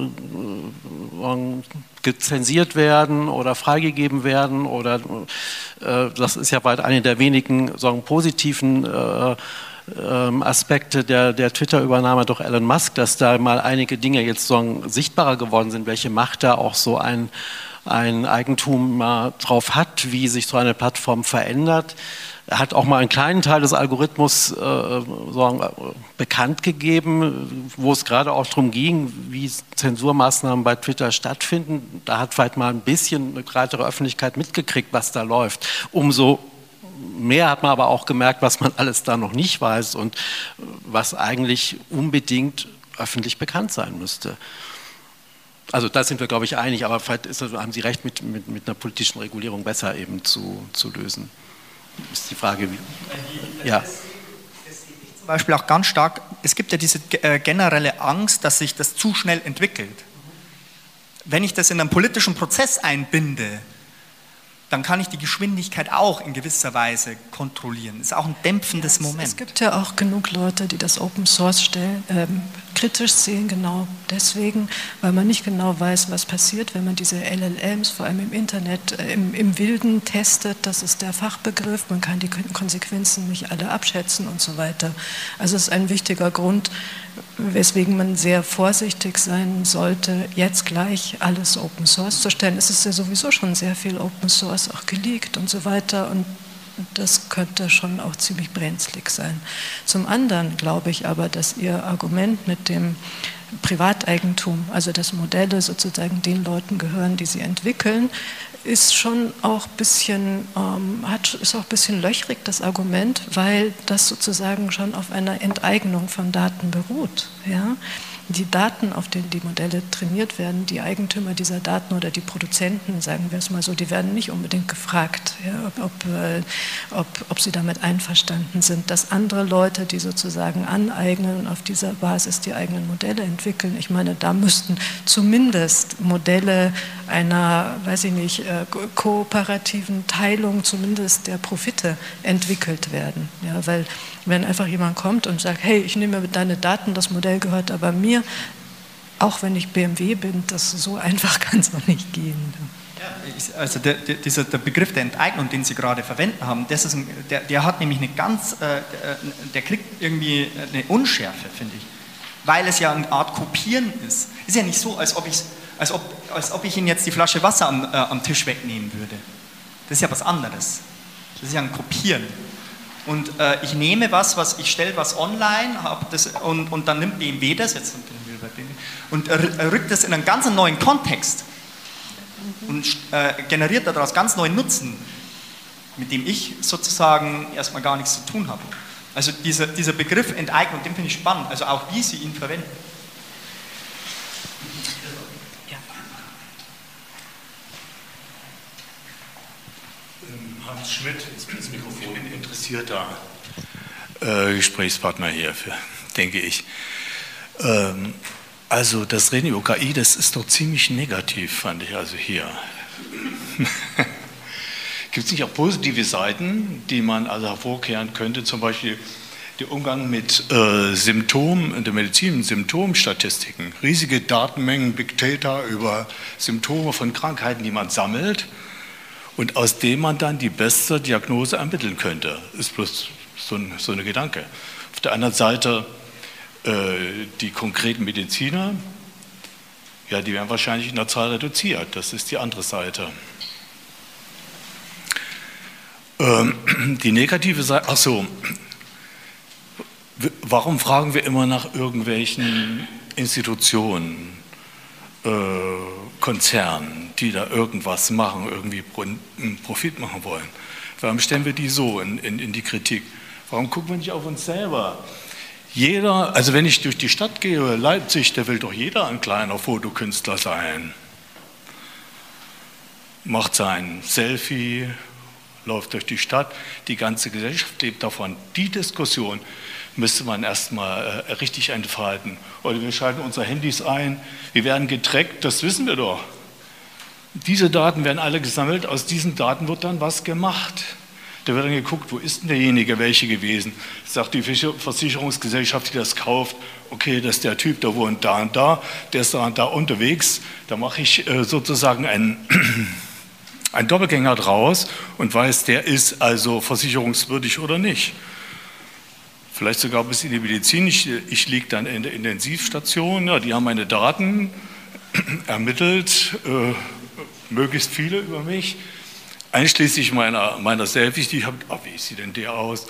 äh, gezensiert werden oder freigegeben werden. Oder äh, das ist ja weit eine der wenigen sagen, positiven äh, Aspekte der, der Twitter-Übernahme durch Elon Musk, dass da mal einige Dinge jetzt so sichtbarer geworden sind, welche Macht da auch so ein, ein Eigentum mal drauf hat, wie sich so eine Plattform verändert. Er hat auch mal einen kleinen Teil des Algorithmus äh, so, bekannt gegeben, wo es gerade auch darum ging, wie Zensurmaßnahmen bei Twitter stattfinden. Da hat vielleicht mal ein bisschen eine breitere Öffentlichkeit mitgekriegt, was da läuft. Umso mehr hat man aber auch gemerkt, was man alles da noch nicht weiß und was eigentlich unbedingt öffentlich bekannt sein müsste. Also da sind wir, glaube ich, einig, aber vielleicht ist, haben Sie recht, mit, mit, mit einer politischen Regulierung besser eben zu, zu lösen. Ist die Frage, wie... Ja.
Das sehe ich zum Beispiel auch ganz stark, es gibt ja diese generelle Angst, dass sich das zu schnell entwickelt. wenn ich das in einen politischen Prozess einbinde, dann kann ich die Geschwindigkeit auch in gewisser Weise kontrollieren. Das ist auch ein dämpfendes
ja, es,
Moment.
Es gibt ja auch genug Leute, die das Open Source stellen, ähm, kritisch sehen, genau deswegen, weil man nicht genau weiß, was passiert, wenn man diese L L Ms vor allem im Internet äh, im, im Wilden testet. Das ist der Fachbegriff, man kann die Konsequenzen nicht alle abschätzen und so weiter. Also es ist ein wichtiger Grund, weswegen man sehr vorsichtig sein sollte, jetzt gleich alles Open Source zu stellen. Es ist ja sowieso schon sehr viel Open Source auch geleakt und so weiter und das könnte schon auch ziemlich brenzlig sein. Zum anderen glaube ich aber, dass Ihr Argument mit dem Privateigentum, also dass Modelle sozusagen den Leuten gehören, die sie entwickeln, ist schon auch ein bisschen, ähm, hat, ist auch ein bisschen löchrig, das Argument, weil das sozusagen schon auf einer Enteignung von Daten beruht. Ja? Die Daten, auf denen die Modelle trainiert werden, die Eigentümer dieser Daten oder die Produzenten, sagen wir es mal so, die werden nicht unbedingt gefragt, ja, ob, ob, äh, ob, ob sie damit einverstanden sind, dass andere Leute, die sozusagen aneignen und auf dieser Basis die eigenen Modelle entwickeln. Ich meine, da müssten zumindest Modelle einer, weiß ich nicht, äh, kooperativen Teilung zumindest der Profite entwickelt werden. Ja, weil wenn einfach jemand kommt und sagt, hey, ich nehme mit deine Daten, das Modell gehört aber mir, auch wenn ich B M W bin, das so einfach kann es auch nicht gehen.
Ja, also der, der, dieser, der Begriff der Enteignung, den Sie gerade verwenden haben, das ist ein, der, der hat nämlich eine ganz, äh, der kriegt irgendwie eine Unschärfe, finde ich, weil es ja eine Art Kopieren ist. Es ist ja nicht so, als ob ich, als ob, als ob ich Ihnen jetzt die Flasche Wasser am, äh, am Tisch wegnehmen würde. Das ist ja was anderes. Das ist ja ein Kopieren. Und äh, ich nehme was, was ich stelle was online hab das, und, und dann nimmt B M W das, jetzt bin ich wieder bei B M W, und er rückt das in einen ganz neuen Kontext und äh, generiert daraus ganz neuen Nutzen, mit dem ich sozusagen erstmal gar nichts zu tun habe. Also dieser, dieser Begriff Enteignung, den finde ich spannend, also auch wie Sie ihn verwenden.
Hans Schmidt, ins Mikrofon, ein interessierter äh, Gesprächspartner hier, für, denke ich. Ähm, also das Reden über K I, das ist doch ziemlich negativ, fand ich also hier. Gibt es nicht auch positive Seiten, die man also hervorkehren könnte, zum Beispiel der Umgang mit äh, Symptomen in der Medizin, Symptomstatistiken, riesige Datenmengen, Big Data über Symptome von Krankheiten, die man sammelt, und aus dem man dann die beste Diagnose ermitteln könnte. Ist bloß so ein, so eine Gedanke. Auf der anderen Seite äh, die konkreten Mediziner, ja, die werden wahrscheinlich in der Zahl reduziert. Das ist die andere Seite. Ähm, die negative Seite, ach so, warum fragen wir immer nach irgendwelchen Institutionen, äh, Konzernen, die da irgendwas machen, irgendwie Profit machen wollen? Warum stellen wir die so in, in, in die Kritik? Warum gucken wir nicht auf uns selber? Jeder, also wenn ich durch die Stadt gehe, Leipzig, da will doch jeder ein kleiner Fotokünstler sein. Macht sein Selfie, läuft durch die Stadt, die ganze Gesellschaft lebt davon. Die Diskussion müsste man erstmal äh, richtig entfalten. Oder wir schalten unsere Handys ein, wir werden getrackt, das wissen wir doch. Diese Daten werden alle gesammelt, aus diesen Daten wird dann was gemacht. Da wird dann geguckt, wo ist denn derjenige, welche gewesen? Sagt die Versicherungsgesellschaft, die das kauft, okay, das ist der Typ, der wohnt da und da, der ist da und da unterwegs, da mache ich äh, sozusagen einen, einen Doppelgänger draus und weiß, der ist also versicherungswürdig oder nicht. Vielleicht sogar bis in die Medizin. Ich, ich liege dann in der Intensivstation, ja, die haben meine Daten ermittelt, äh, möglichst viele über mich, einschließlich meiner, meiner Selfies, die ich habe, oh, wie sieht denn der aus?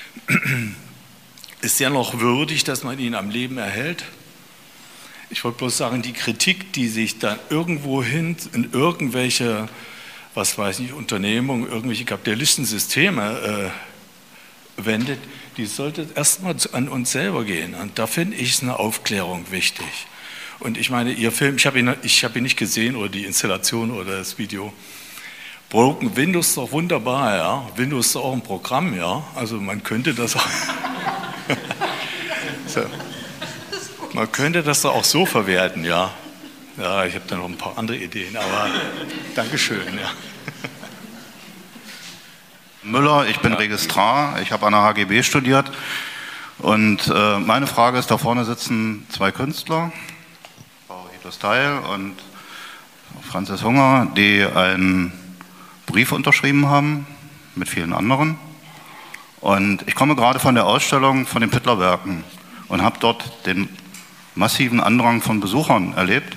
Ist der noch würdig, dass man ihn am Leben erhält? Ich wollte bloß sagen, die Kritik, die sich dann irgendwo hin in irgendwelche, was weiß ich, Unternehmungen, irgendwelche kapitalistischen Systeme äh, wendet, die sollte erstmal an uns selber gehen. Und da finde ich eine Aufklärung wichtig. Und ich meine, Ihr Film, ich habe ihn, ich hab ihn nicht gesehen, oder die Installation oder das Video. Broken Windows ist doch wunderbar, ja. Windows ist auch ein Programm, ja. Also man könnte das auch, so. Man könnte das auch so verwerten, ja. Ja, ich habe da noch ein paar andere Ideen, aber Dankeschön. Ja.
Müller, ich bin ja. Registrar, ich habe an der H G B studiert und äh, meine Frage ist, da vorne sitzen zwei Künstler, Frau Hito Steyl und Franzis Hunger, die einen Brief unterschrieben haben mit vielen anderen. Und ich komme gerade von der Ausstellung von den Pittlerwerken und habe dort den massiven Andrang von Besuchern erlebt.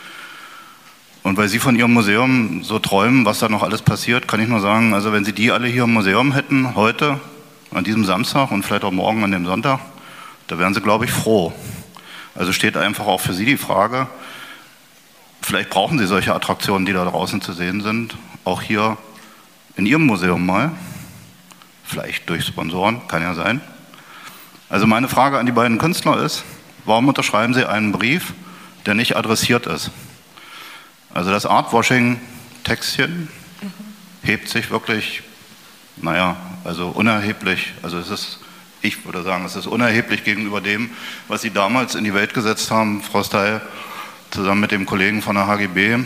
Und weil Sie von Ihrem Museum so träumen, was da noch alles passiert, kann ich nur sagen, also wenn Sie die alle hier im Museum hätten, heute, an diesem Samstag und vielleicht auch morgen an dem Sonntag, da wären Sie, glaube ich, froh. Also steht einfach auch für Sie die Frage, vielleicht brauchen Sie solche Attraktionen, die da draußen zu sehen sind, auch hier in Ihrem Museum mal. Vielleicht durch Sponsoren, kann ja sein. Also meine Frage an die beiden Künstler ist, warum unterschreiben Sie einen Brief, der nicht adressiert ist? Also das Artwashing-Textchen hebt sich wirklich, naja, also unerheblich, also es ist, ich würde sagen, es ist unerheblich gegenüber dem, was Sie damals in die Welt gesetzt haben, Frau Steyl, zusammen mit dem Kollegen von der H G B,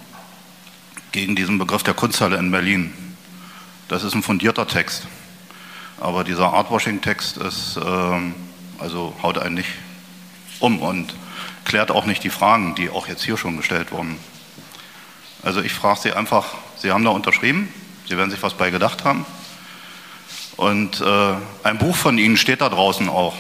gegen diesen Begriff der Kunsthalle in Berlin. Das ist ein fundierter Text. Aber dieser Artwashing-Text ist, ähm, also haut einen nicht um und klärt auch nicht die Fragen, die auch jetzt hier schon gestellt wurden. Also ich frage Sie einfach, Sie haben da unterschrieben, Sie werden sich was bei gedacht haben. Und äh, ein Buch von Ihnen steht da draußen auch,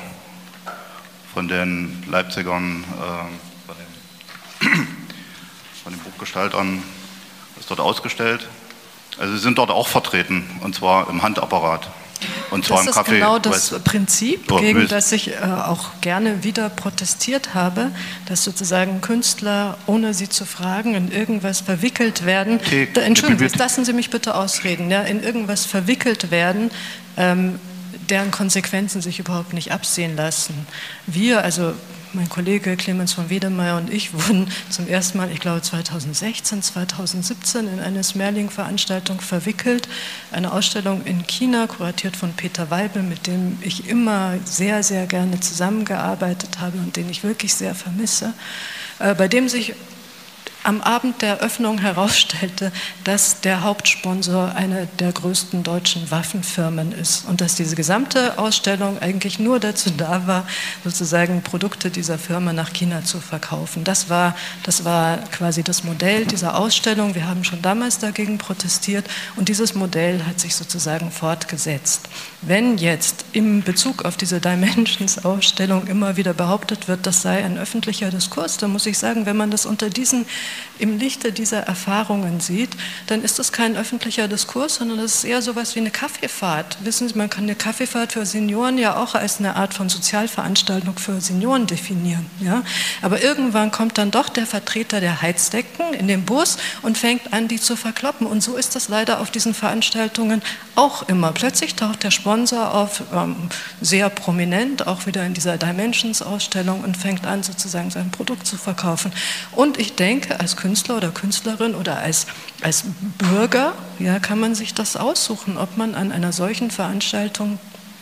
von den Leipzigern, äh, von, den, von den Buchgestaltern, ist dort ausgestellt. Also Sie sind dort auch vertreten, und zwar im Handapparat. Und zwar
das
im Café.
Das ist genau das Prinzip,
so,
gegen
Wüst.
das ich äh, auch gerne wieder protestiert habe, dass sozusagen Künstler, ohne sie zu fragen, in irgendwas verwickelt werden.
Okay.
Da, Entschuldigen Sie, lassen Sie mich bitte ausreden. Ja, in irgendwas verwickelt werden, ähm, deren Konsequenzen sich überhaupt nicht absehen lassen. Wir, also mein Kollege Clemens von Wedemeyer und ich wurden zum ersten Mal, ich glaube zweitausendsechzehn, zweitausendsiebzehn in eine Smerling-Veranstaltung verwickelt. Eine Ausstellung in China, kuratiert von Peter Weibel, mit dem ich immer sehr, sehr gerne zusammengearbeitet habe und den ich wirklich sehr vermisse, äh, bei dem sich am Abend der Eröffnung herausstellte, dass der Hauptsponsor eine der größten deutschen Waffenfirmen ist und dass diese gesamte Ausstellung eigentlich nur dazu da war, sozusagen Produkte dieser Firma nach China zu verkaufen. Das war, das war quasi das Modell dieser Ausstellung. Wir haben schon damals dagegen protestiert und dieses Modell hat sich sozusagen fortgesetzt. Wenn jetzt in Bezug auf diese Dimensions-Ausstellung immer wieder behauptet wird, das sei ein öffentlicher Diskurs, dann muss ich sagen, wenn man das unter diesen im Lichte dieser Erfahrungen sieht, dann ist das kein öffentlicher Diskurs, sondern das ist eher so etwas wie eine Kaffeefahrt. Wissen Sie, man kann eine Kaffeefahrt für Senioren ja auch als eine Art von Sozialveranstaltung für Senioren definieren. Ja? Aber irgendwann kommt dann doch der Vertreter der Heizdecken in den Bus und fängt an, die zu verkloppen. Und so ist das leider auf diesen Veranstaltungen auch immer. Plötzlich taucht der Sponsor auf, ähm, sehr prominent, auch wieder in dieser Dimensions-Ausstellung und fängt an, sozusagen sein Produkt zu verkaufen. Und ich denke, als Künstler oder Künstlerin oder als, als Bürger, ja, kann man sich das aussuchen, ob man an einer solchen Veranstaltung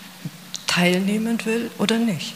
teilnehmen will oder nicht.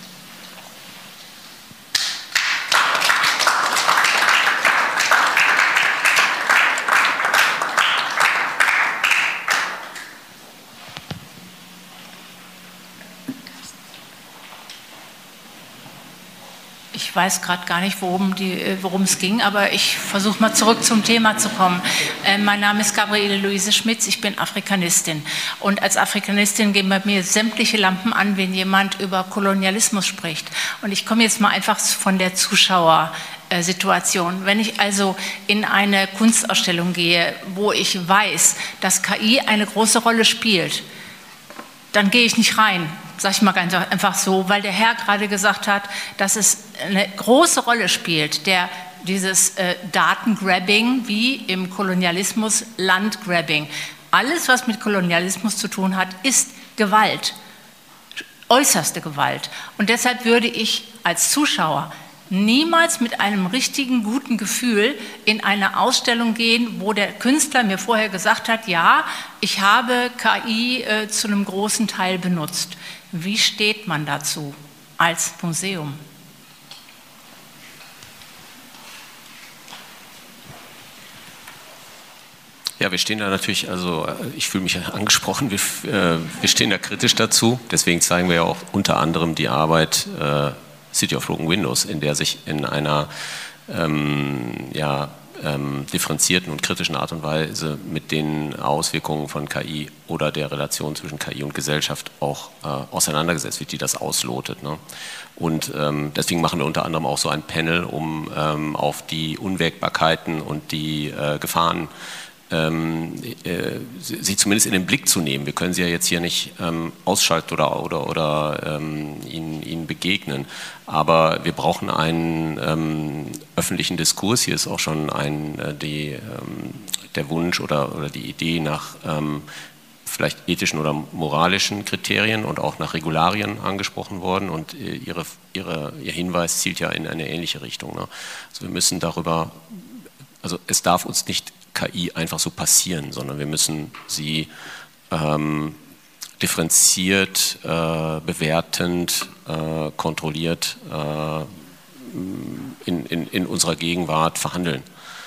Ich weiß gerade gar nicht, worum, die, worum es ging, aber ich versuche mal zurück zum Thema zu kommen. Äh, mein Name ist Gabriele Luise Schmitz, ich bin Afrikanistin. Und als Afrikanistin gehen bei mir sämtliche Lampen an, wenn jemand über Kolonialismus spricht. Und ich komme jetzt mal einfach von der Zuschauersituation. Wenn ich also in eine Kunstausstellung gehe, wo ich weiß, dass K I eine große Rolle spielt, dann gehe ich nicht rein. Sag ich mal ganz einfach so, weil der Herr gerade gesagt hat, dass es eine große Rolle spielt, der dieses äh, Datengrabbing wie im Kolonialismus Landgrabbing. Alles, was mit Kolonialismus zu tun hat, ist Gewalt, äußerste Gewalt. Und deshalb würde ich als Zuschauer niemals mit einem richtigen, guten Gefühl in eine Ausstellung gehen, wo der Künstler mir vorher gesagt hat, ja, ich habe K I äh, zu einem großen Teil benutzt. Wie steht man dazu als Museum?
Ja, wir stehen da natürlich, also ich fühle mich angesprochen, wir, äh, wir stehen da kritisch dazu. Deswegen zeigen wir ja auch unter anderem die Arbeit äh, City of Broken Windows, in der sich in einer ähm, ja, ähm, differenzierten und kritischen Art und Weise mit den Auswirkungen von K I oder der Relation zwischen K I und Gesellschaft auch äh, auseinandergesetzt wird, die das auslotet. Ne? Und ähm, deswegen machen wir unter anderem auch so ein Panel, um ähm, auf die Unwägbarkeiten und die äh, Gefahren Ähm, äh, sie zumindest in den Blick zu nehmen. Wir können sie ja jetzt hier nicht ähm, ausschalten oder, oder, oder ähm, ihnen, ihnen begegnen, aber wir brauchen einen ähm, öffentlichen Diskurs. Hier ist auch schon ein, äh, die, ähm, der Wunsch oder, oder die Idee nach ähm, vielleicht ethischen oder moralischen Kriterien und auch nach Regularien angesprochen worden, und äh, ihre, ihre, ihr Hinweis zielt ja in eine ähnliche Richtung. Ne? Also wir müssen darüber, also es darf uns nicht K I einfach so passieren, sondern wir müssen sie ähm, differenziert, äh, bewertend, äh, kontrolliert äh, in, in, in unserer Gegenwart verhandeln.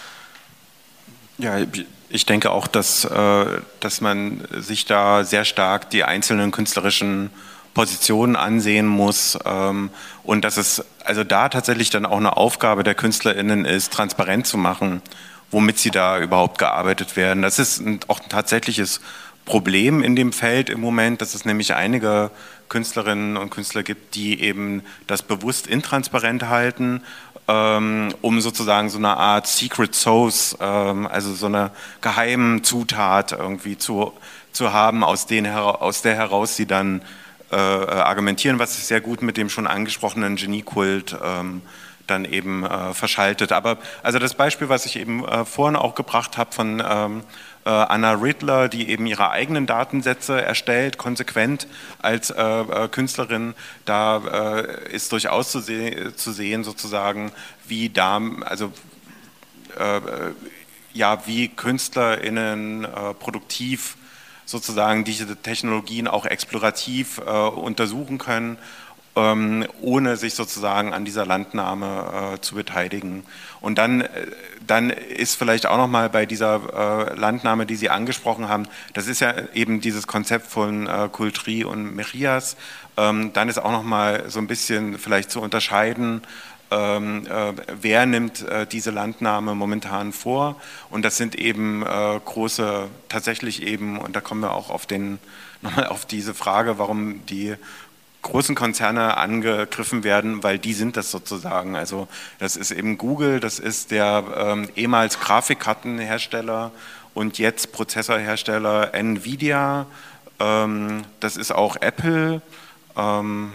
Ja, ich denke auch, dass, äh, dass man sich da sehr stark die einzelnen künstlerischen Positionen ansehen muss ähm, und dass es also da tatsächlich dann auch eine Aufgabe der KünstlerInnen ist, transparent zu machen, womit sie da überhaupt gearbeitet werden. Das ist ein, auch ein tatsächliches Problem in dem Feld im Moment, dass es nämlich einige Künstlerinnen und Künstler gibt, die eben das bewusst intransparent halten, ähm, um sozusagen so eine Art Secret Sauce, ähm, also so eine geheime Zutat irgendwie zu, zu haben, aus, den, aus der heraus sie dann äh, argumentieren, was sich sehr gut mit dem schon angesprochenen Geniekult ähm, dann eben äh, verschaltet. Aber also das Beispiel, was ich eben äh, vorhin auch gebracht habe von ähm, äh, Anna Riddler, die eben ihre eigenen Datensätze erstellt, konsequent als äh, äh, Künstlerin, da äh, ist durchaus zu, se zu sehen sozusagen, wie da, also äh, ja, wie KünstlerInnen äh, produktiv sozusagen diese Technologien auch explorativ äh, untersuchen können, Ähm, ohne sich sozusagen an dieser Landnahme äh, zu beteiligen. Und dann, äh, dann ist vielleicht auch nochmal bei dieser äh, Landnahme, die Sie angesprochen haben, das ist ja eben dieses Konzept von äh, Coultry und Merias, ähm, dann ist auch nochmal so ein bisschen vielleicht zu unterscheiden, ähm, äh, wer nimmt äh, diese Landnahme momentan vor, und das sind eben äh, große, tatsächlich eben, und da kommen wir auch auf den, nochmal auf diese Frage, warum die großen Konzerne angegriffen werden, weil die sind das sozusagen. Also das ist eben Google, das ist der ähm, ehemals Grafikkartenhersteller und jetzt Prozessorhersteller Nvidia, ähm, das ist auch Apple. Ähm,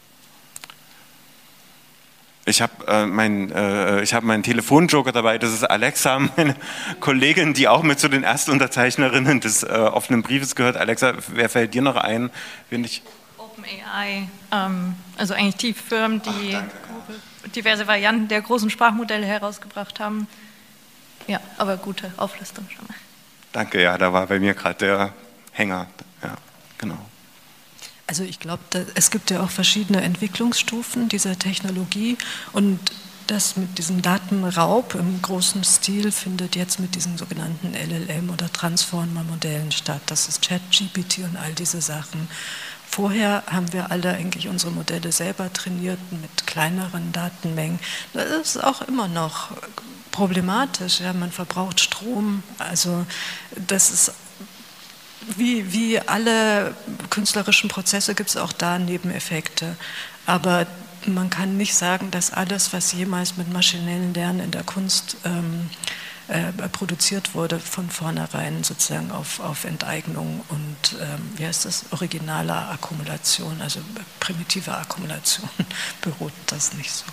ich habe äh, meinen äh, ich hab meinen Telefonjoker dabei, das ist Alexa, meine Kollegin, die auch mit zu den Erstunterzeichnerinnen des äh, offenen Briefes gehört. Alexa, wer fällt dir noch ein? Wenn ich
A I, ähm, also eigentlich die Firmen, die Ach, diverse Varianten der großen Sprachmodelle herausgebracht haben. Ja, aber gute Auflistung schon mal.
Danke, ja, da war bei mir gerade der Hänger. Ja, genau.
Also ich glaube, es gibt ja auch verschiedene Entwicklungsstufen dieser Technologie, und das mit diesem Datenraub im großen Stil findet jetzt mit diesen sogenannten L L M oder Transformer-Modellen statt. Das ist ChatGPT und all diese Sachen. Vorher haben wir alle eigentlich unsere Modelle selber trainiert mit kleineren Datenmengen. Das ist auch immer noch problematisch. Ja, man verbraucht Strom. Also das ist wie, wie alle künstlerischen Prozesse, gibt es auch da Nebeneffekte. Aber man kann nicht sagen, dass alles, was jemals mit maschinellem Lernen in der Kunst ähm, äh, produziert wurde, von vornherein sozusagen auf, auf Enteignung und ähm, wie heißt das, originaler Akkumulation, also primitiver Akkumulation, beruht das nicht so.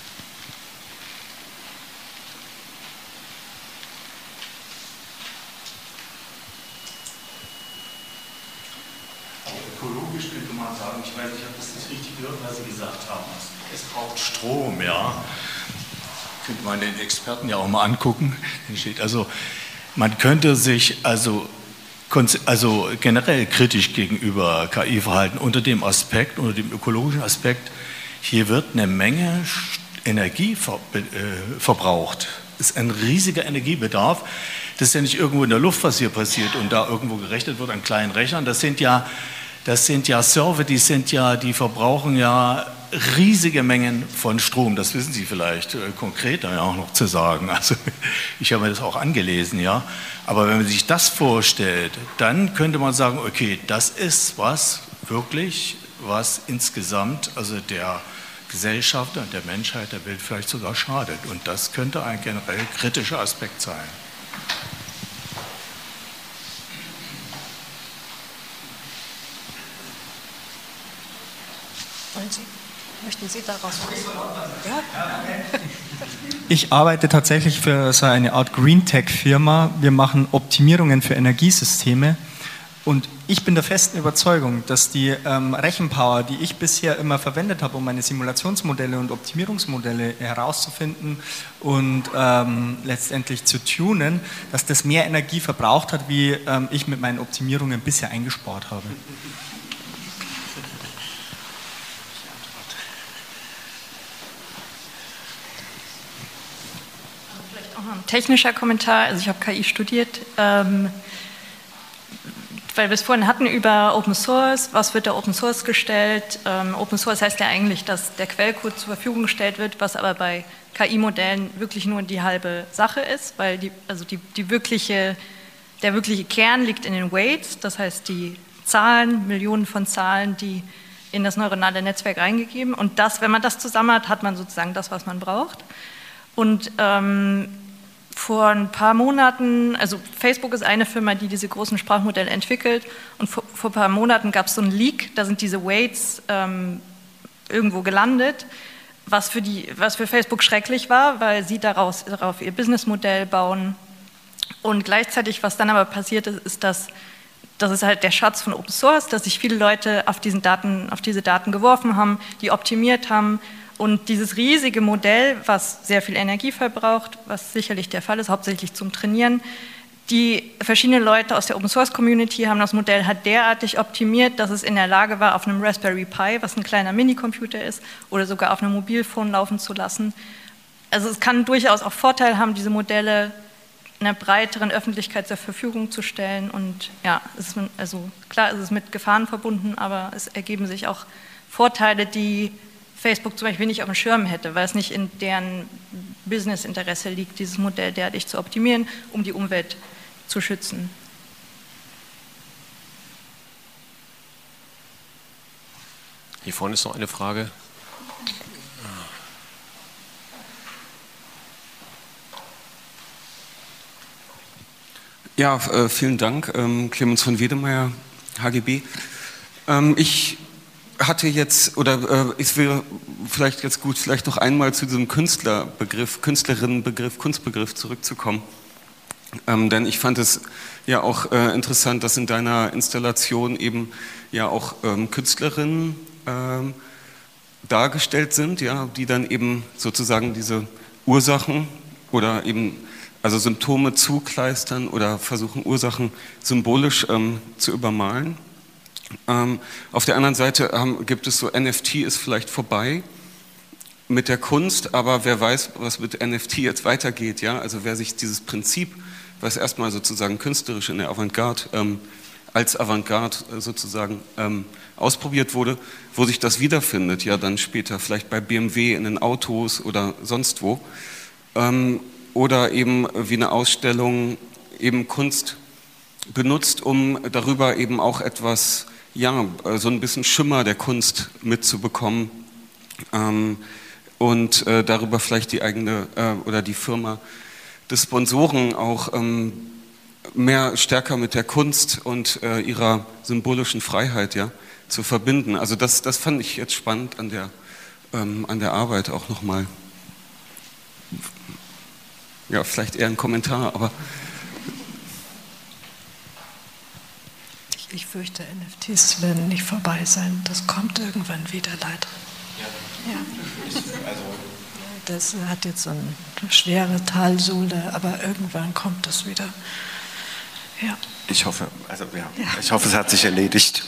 Ökologisch könnte man sagen, ich weiß, ich habe das nicht richtig gehört, was Sie gesagt haben. Es braucht Strom, ja. Könnte man den Experten ja auch mal angucken. Also man könnte sich also, also generell kritisch gegenüber K I verhalten unter dem Aspekt, unter dem ökologischen Aspekt, hier wird eine Menge Energie ver, äh, verbraucht. Es ist ein riesiger Energiebedarf, Das ist ja nicht irgendwo in der Luft, was hier passiert und da irgendwo gerechnet wird an kleinen Rechnern. Das sind ja, das sind ja Server, die sind ja, die verbrauchen ja riesige Mengen von Strom. Das wissen Sie vielleicht äh, konkret dann auch noch zu sagen. Also ich habe mir das auch angelesen, ja. Aber wenn man sich das vorstellt, dann könnte man sagen, okay, das ist was wirklich, was insgesamt, also der Gesellschaft und der Menschheit, der Welt vielleicht sogar schadet. Und das könnte ein generell kritischer Aspekt sein.
Wollen Sie, möchten Sie daraus ja?
Ich arbeite tatsächlich für so eine Art Green Tech-Firma. Wir machen Optimierungen für Energiesysteme. Und ich bin der festen Überzeugung, dass die ähm, Rechenpower, die ich bisher immer verwendet habe, um meine Simulationsmodelle und Optimierungsmodelle herauszufinden und ähm, letztendlich zu tunen, dass das mehr Energie verbraucht hat, wie ähm, ich mit meinen Optimierungen bisher eingespart habe.
Vielleicht auch noch ein technischer Kommentar. Also ich habe K I studiert. Ähm, Weil wir es vorhin hatten über Open Source, was wird da Open Source gestellt? Ähm, Open Source heißt ja eigentlich, dass der Quellcode zur Verfügung gestellt wird, was aber bei K I-Modellen wirklich nur die halbe Sache ist, weil die, also die, die wirkliche, der wirkliche Kern liegt in den Weights, das heißt die Zahlen, Millionen von Zahlen, die in das neuronale Netzwerk reingegeben. Und das, wenn man das zusammen hat, hat man sozusagen das, was man braucht. Und ähm, vor ein paar Monaten, also Facebook ist eine Firma, die diese großen Sprachmodelle entwickelt, und vor, vor ein paar Monaten gab es so einen Leak, da sind diese Weights ähm, irgendwo gelandet, was für, die, was für Facebook schrecklich war, weil sie daraus, darauf ihr Businessmodell bauen. Und gleichzeitig, was dann aber passiert ist, ist, dass das ist halt der Schatz von Open Source, dass sich viele Leute auf, diesen Daten, auf diese Daten geworfen haben, die optimiert haben. Und dieses riesige Modell, was sehr viel Energie verbraucht, was sicherlich der Fall ist, hauptsächlich zum Trainieren, die verschiedenen Leute aus der Open-Source-Community haben das Modell halt derartig optimiert, dass es in der Lage war, auf einem Raspberry Pi, was ein kleiner Minicomputer ist, oder sogar auf einem Mobilphone laufen zu lassen. Also es kann durchaus auch Vorteil haben, diese Modelle einer breiteren Öffentlichkeit zur Verfügung zu stellen. Und ja, es ist, also klar, es ist mit Gefahren verbunden, aber es ergeben sich auch Vorteile, die Facebook zum Beispiel nicht auf dem Schirm hätte, weil es nicht in deren Businessinteresse liegt, dieses Modell derartig zu optimieren, um die Umwelt zu schützen.
Hier vorne ist noch eine Frage.
Ja, äh, vielen Dank, ähm, Clemens von Wedemeyer, H G B. Ähm, ich hatte jetzt, oder äh, es wäre vielleicht jetzt gut, vielleicht noch einmal zu diesem Künstlerbegriff, Künstlerinnenbegriff, Kunstbegriff zurückzukommen. Ähm, denn ich fand es ja auch äh, interessant, dass in deiner Installation eben ja auch ähm, Künstlerinnen ähm, dargestellt sind, ja, die dann eben sozusagen diese Ursachen oder eben also Symptome zukleistern oder versuchen Ursachen symbolisch ähm, zu übermalen. Ähm, auf der anderen Seite ähm, gibt es so, N F T ist vielleicht vorbei mit der Kunst, aber wer weiß, was mit N F T jetzt weitergeht, ja? Also wer sich dieses Prinzip, was erstmal sozusagen künstlerisch in der Avantgarde, ähm, als Avantgarde äh, sozusagen ähm, ausprobiert wurde, wo sich das wiederfindet, ja dann später vielleicht bei B M W in den Autos oder sonst wo, ähm, oder eben wie eine Ausstellung eben Kunst benutzt, um darüber eben auch etwas, ja, so ein bisschen Schimmer der Kunst mitzubekommen ähm, und äh, darüber vielleicht die eigene äh, oder die Firma des Sponsoren auch ähm, mehr stärker mit der Kunst und äh, ihrer symbolischen Freiheit, ja, zu verbinden. Also das, das fand ich jetzt spannend an der, ähm, an der Arbeit auch nochmal. Ja, vielleicht eher ein Kommentar, aber
ich, ich fürchte, N F Ts werden nicht vorbei sein. Das kommt irgendwann wieder, leider. Ja. Ja. Das hat jetzt so eine schwere Talsohle, aber irgendwann kommt das wieder. Ja.
Ich hoffe, also ja, ja. Ich hoffe, es hat sich erledigt.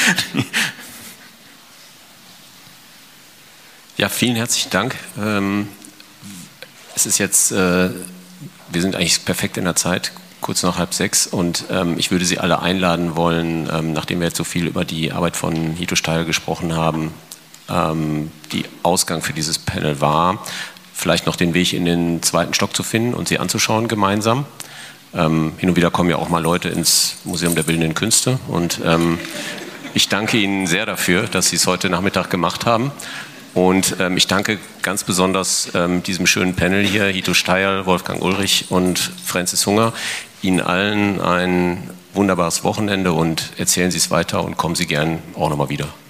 Ja, vielen herzlichen Dank. Ähm, es ist jetzt, äh, wir sind eigentlich perfekt in der Zeit. kurz nach halb sechs und ähm, ich würde Sie alle einladen wollen, ähm, nachdem wir jetzt so viel über die Arbeit von Hito Steyl gesprochen haben, ähm, die Ausgang für dieses Panel war, vielleicht noch den Weg in den zweiten Stock zu finden und sie anzuschauen gemeinsam. Ähm, hin und wieder kommen ja auch mal Leute ins Museum der Bildenden Künste und ähm, ich danke Ihnen sehr dafür, dass Sie es heute Nachmittag gemacht haben. Und ähm, ich danke ganz besonders ähm, diesem schönen Panel hier, Hito Steyl, Wolfgang Ulrich und Francis Hunger. Ihnen allen ein wunderbares Wochenende und erzählen Sie es weiter und kommen Sie gern auch nochmal wieder.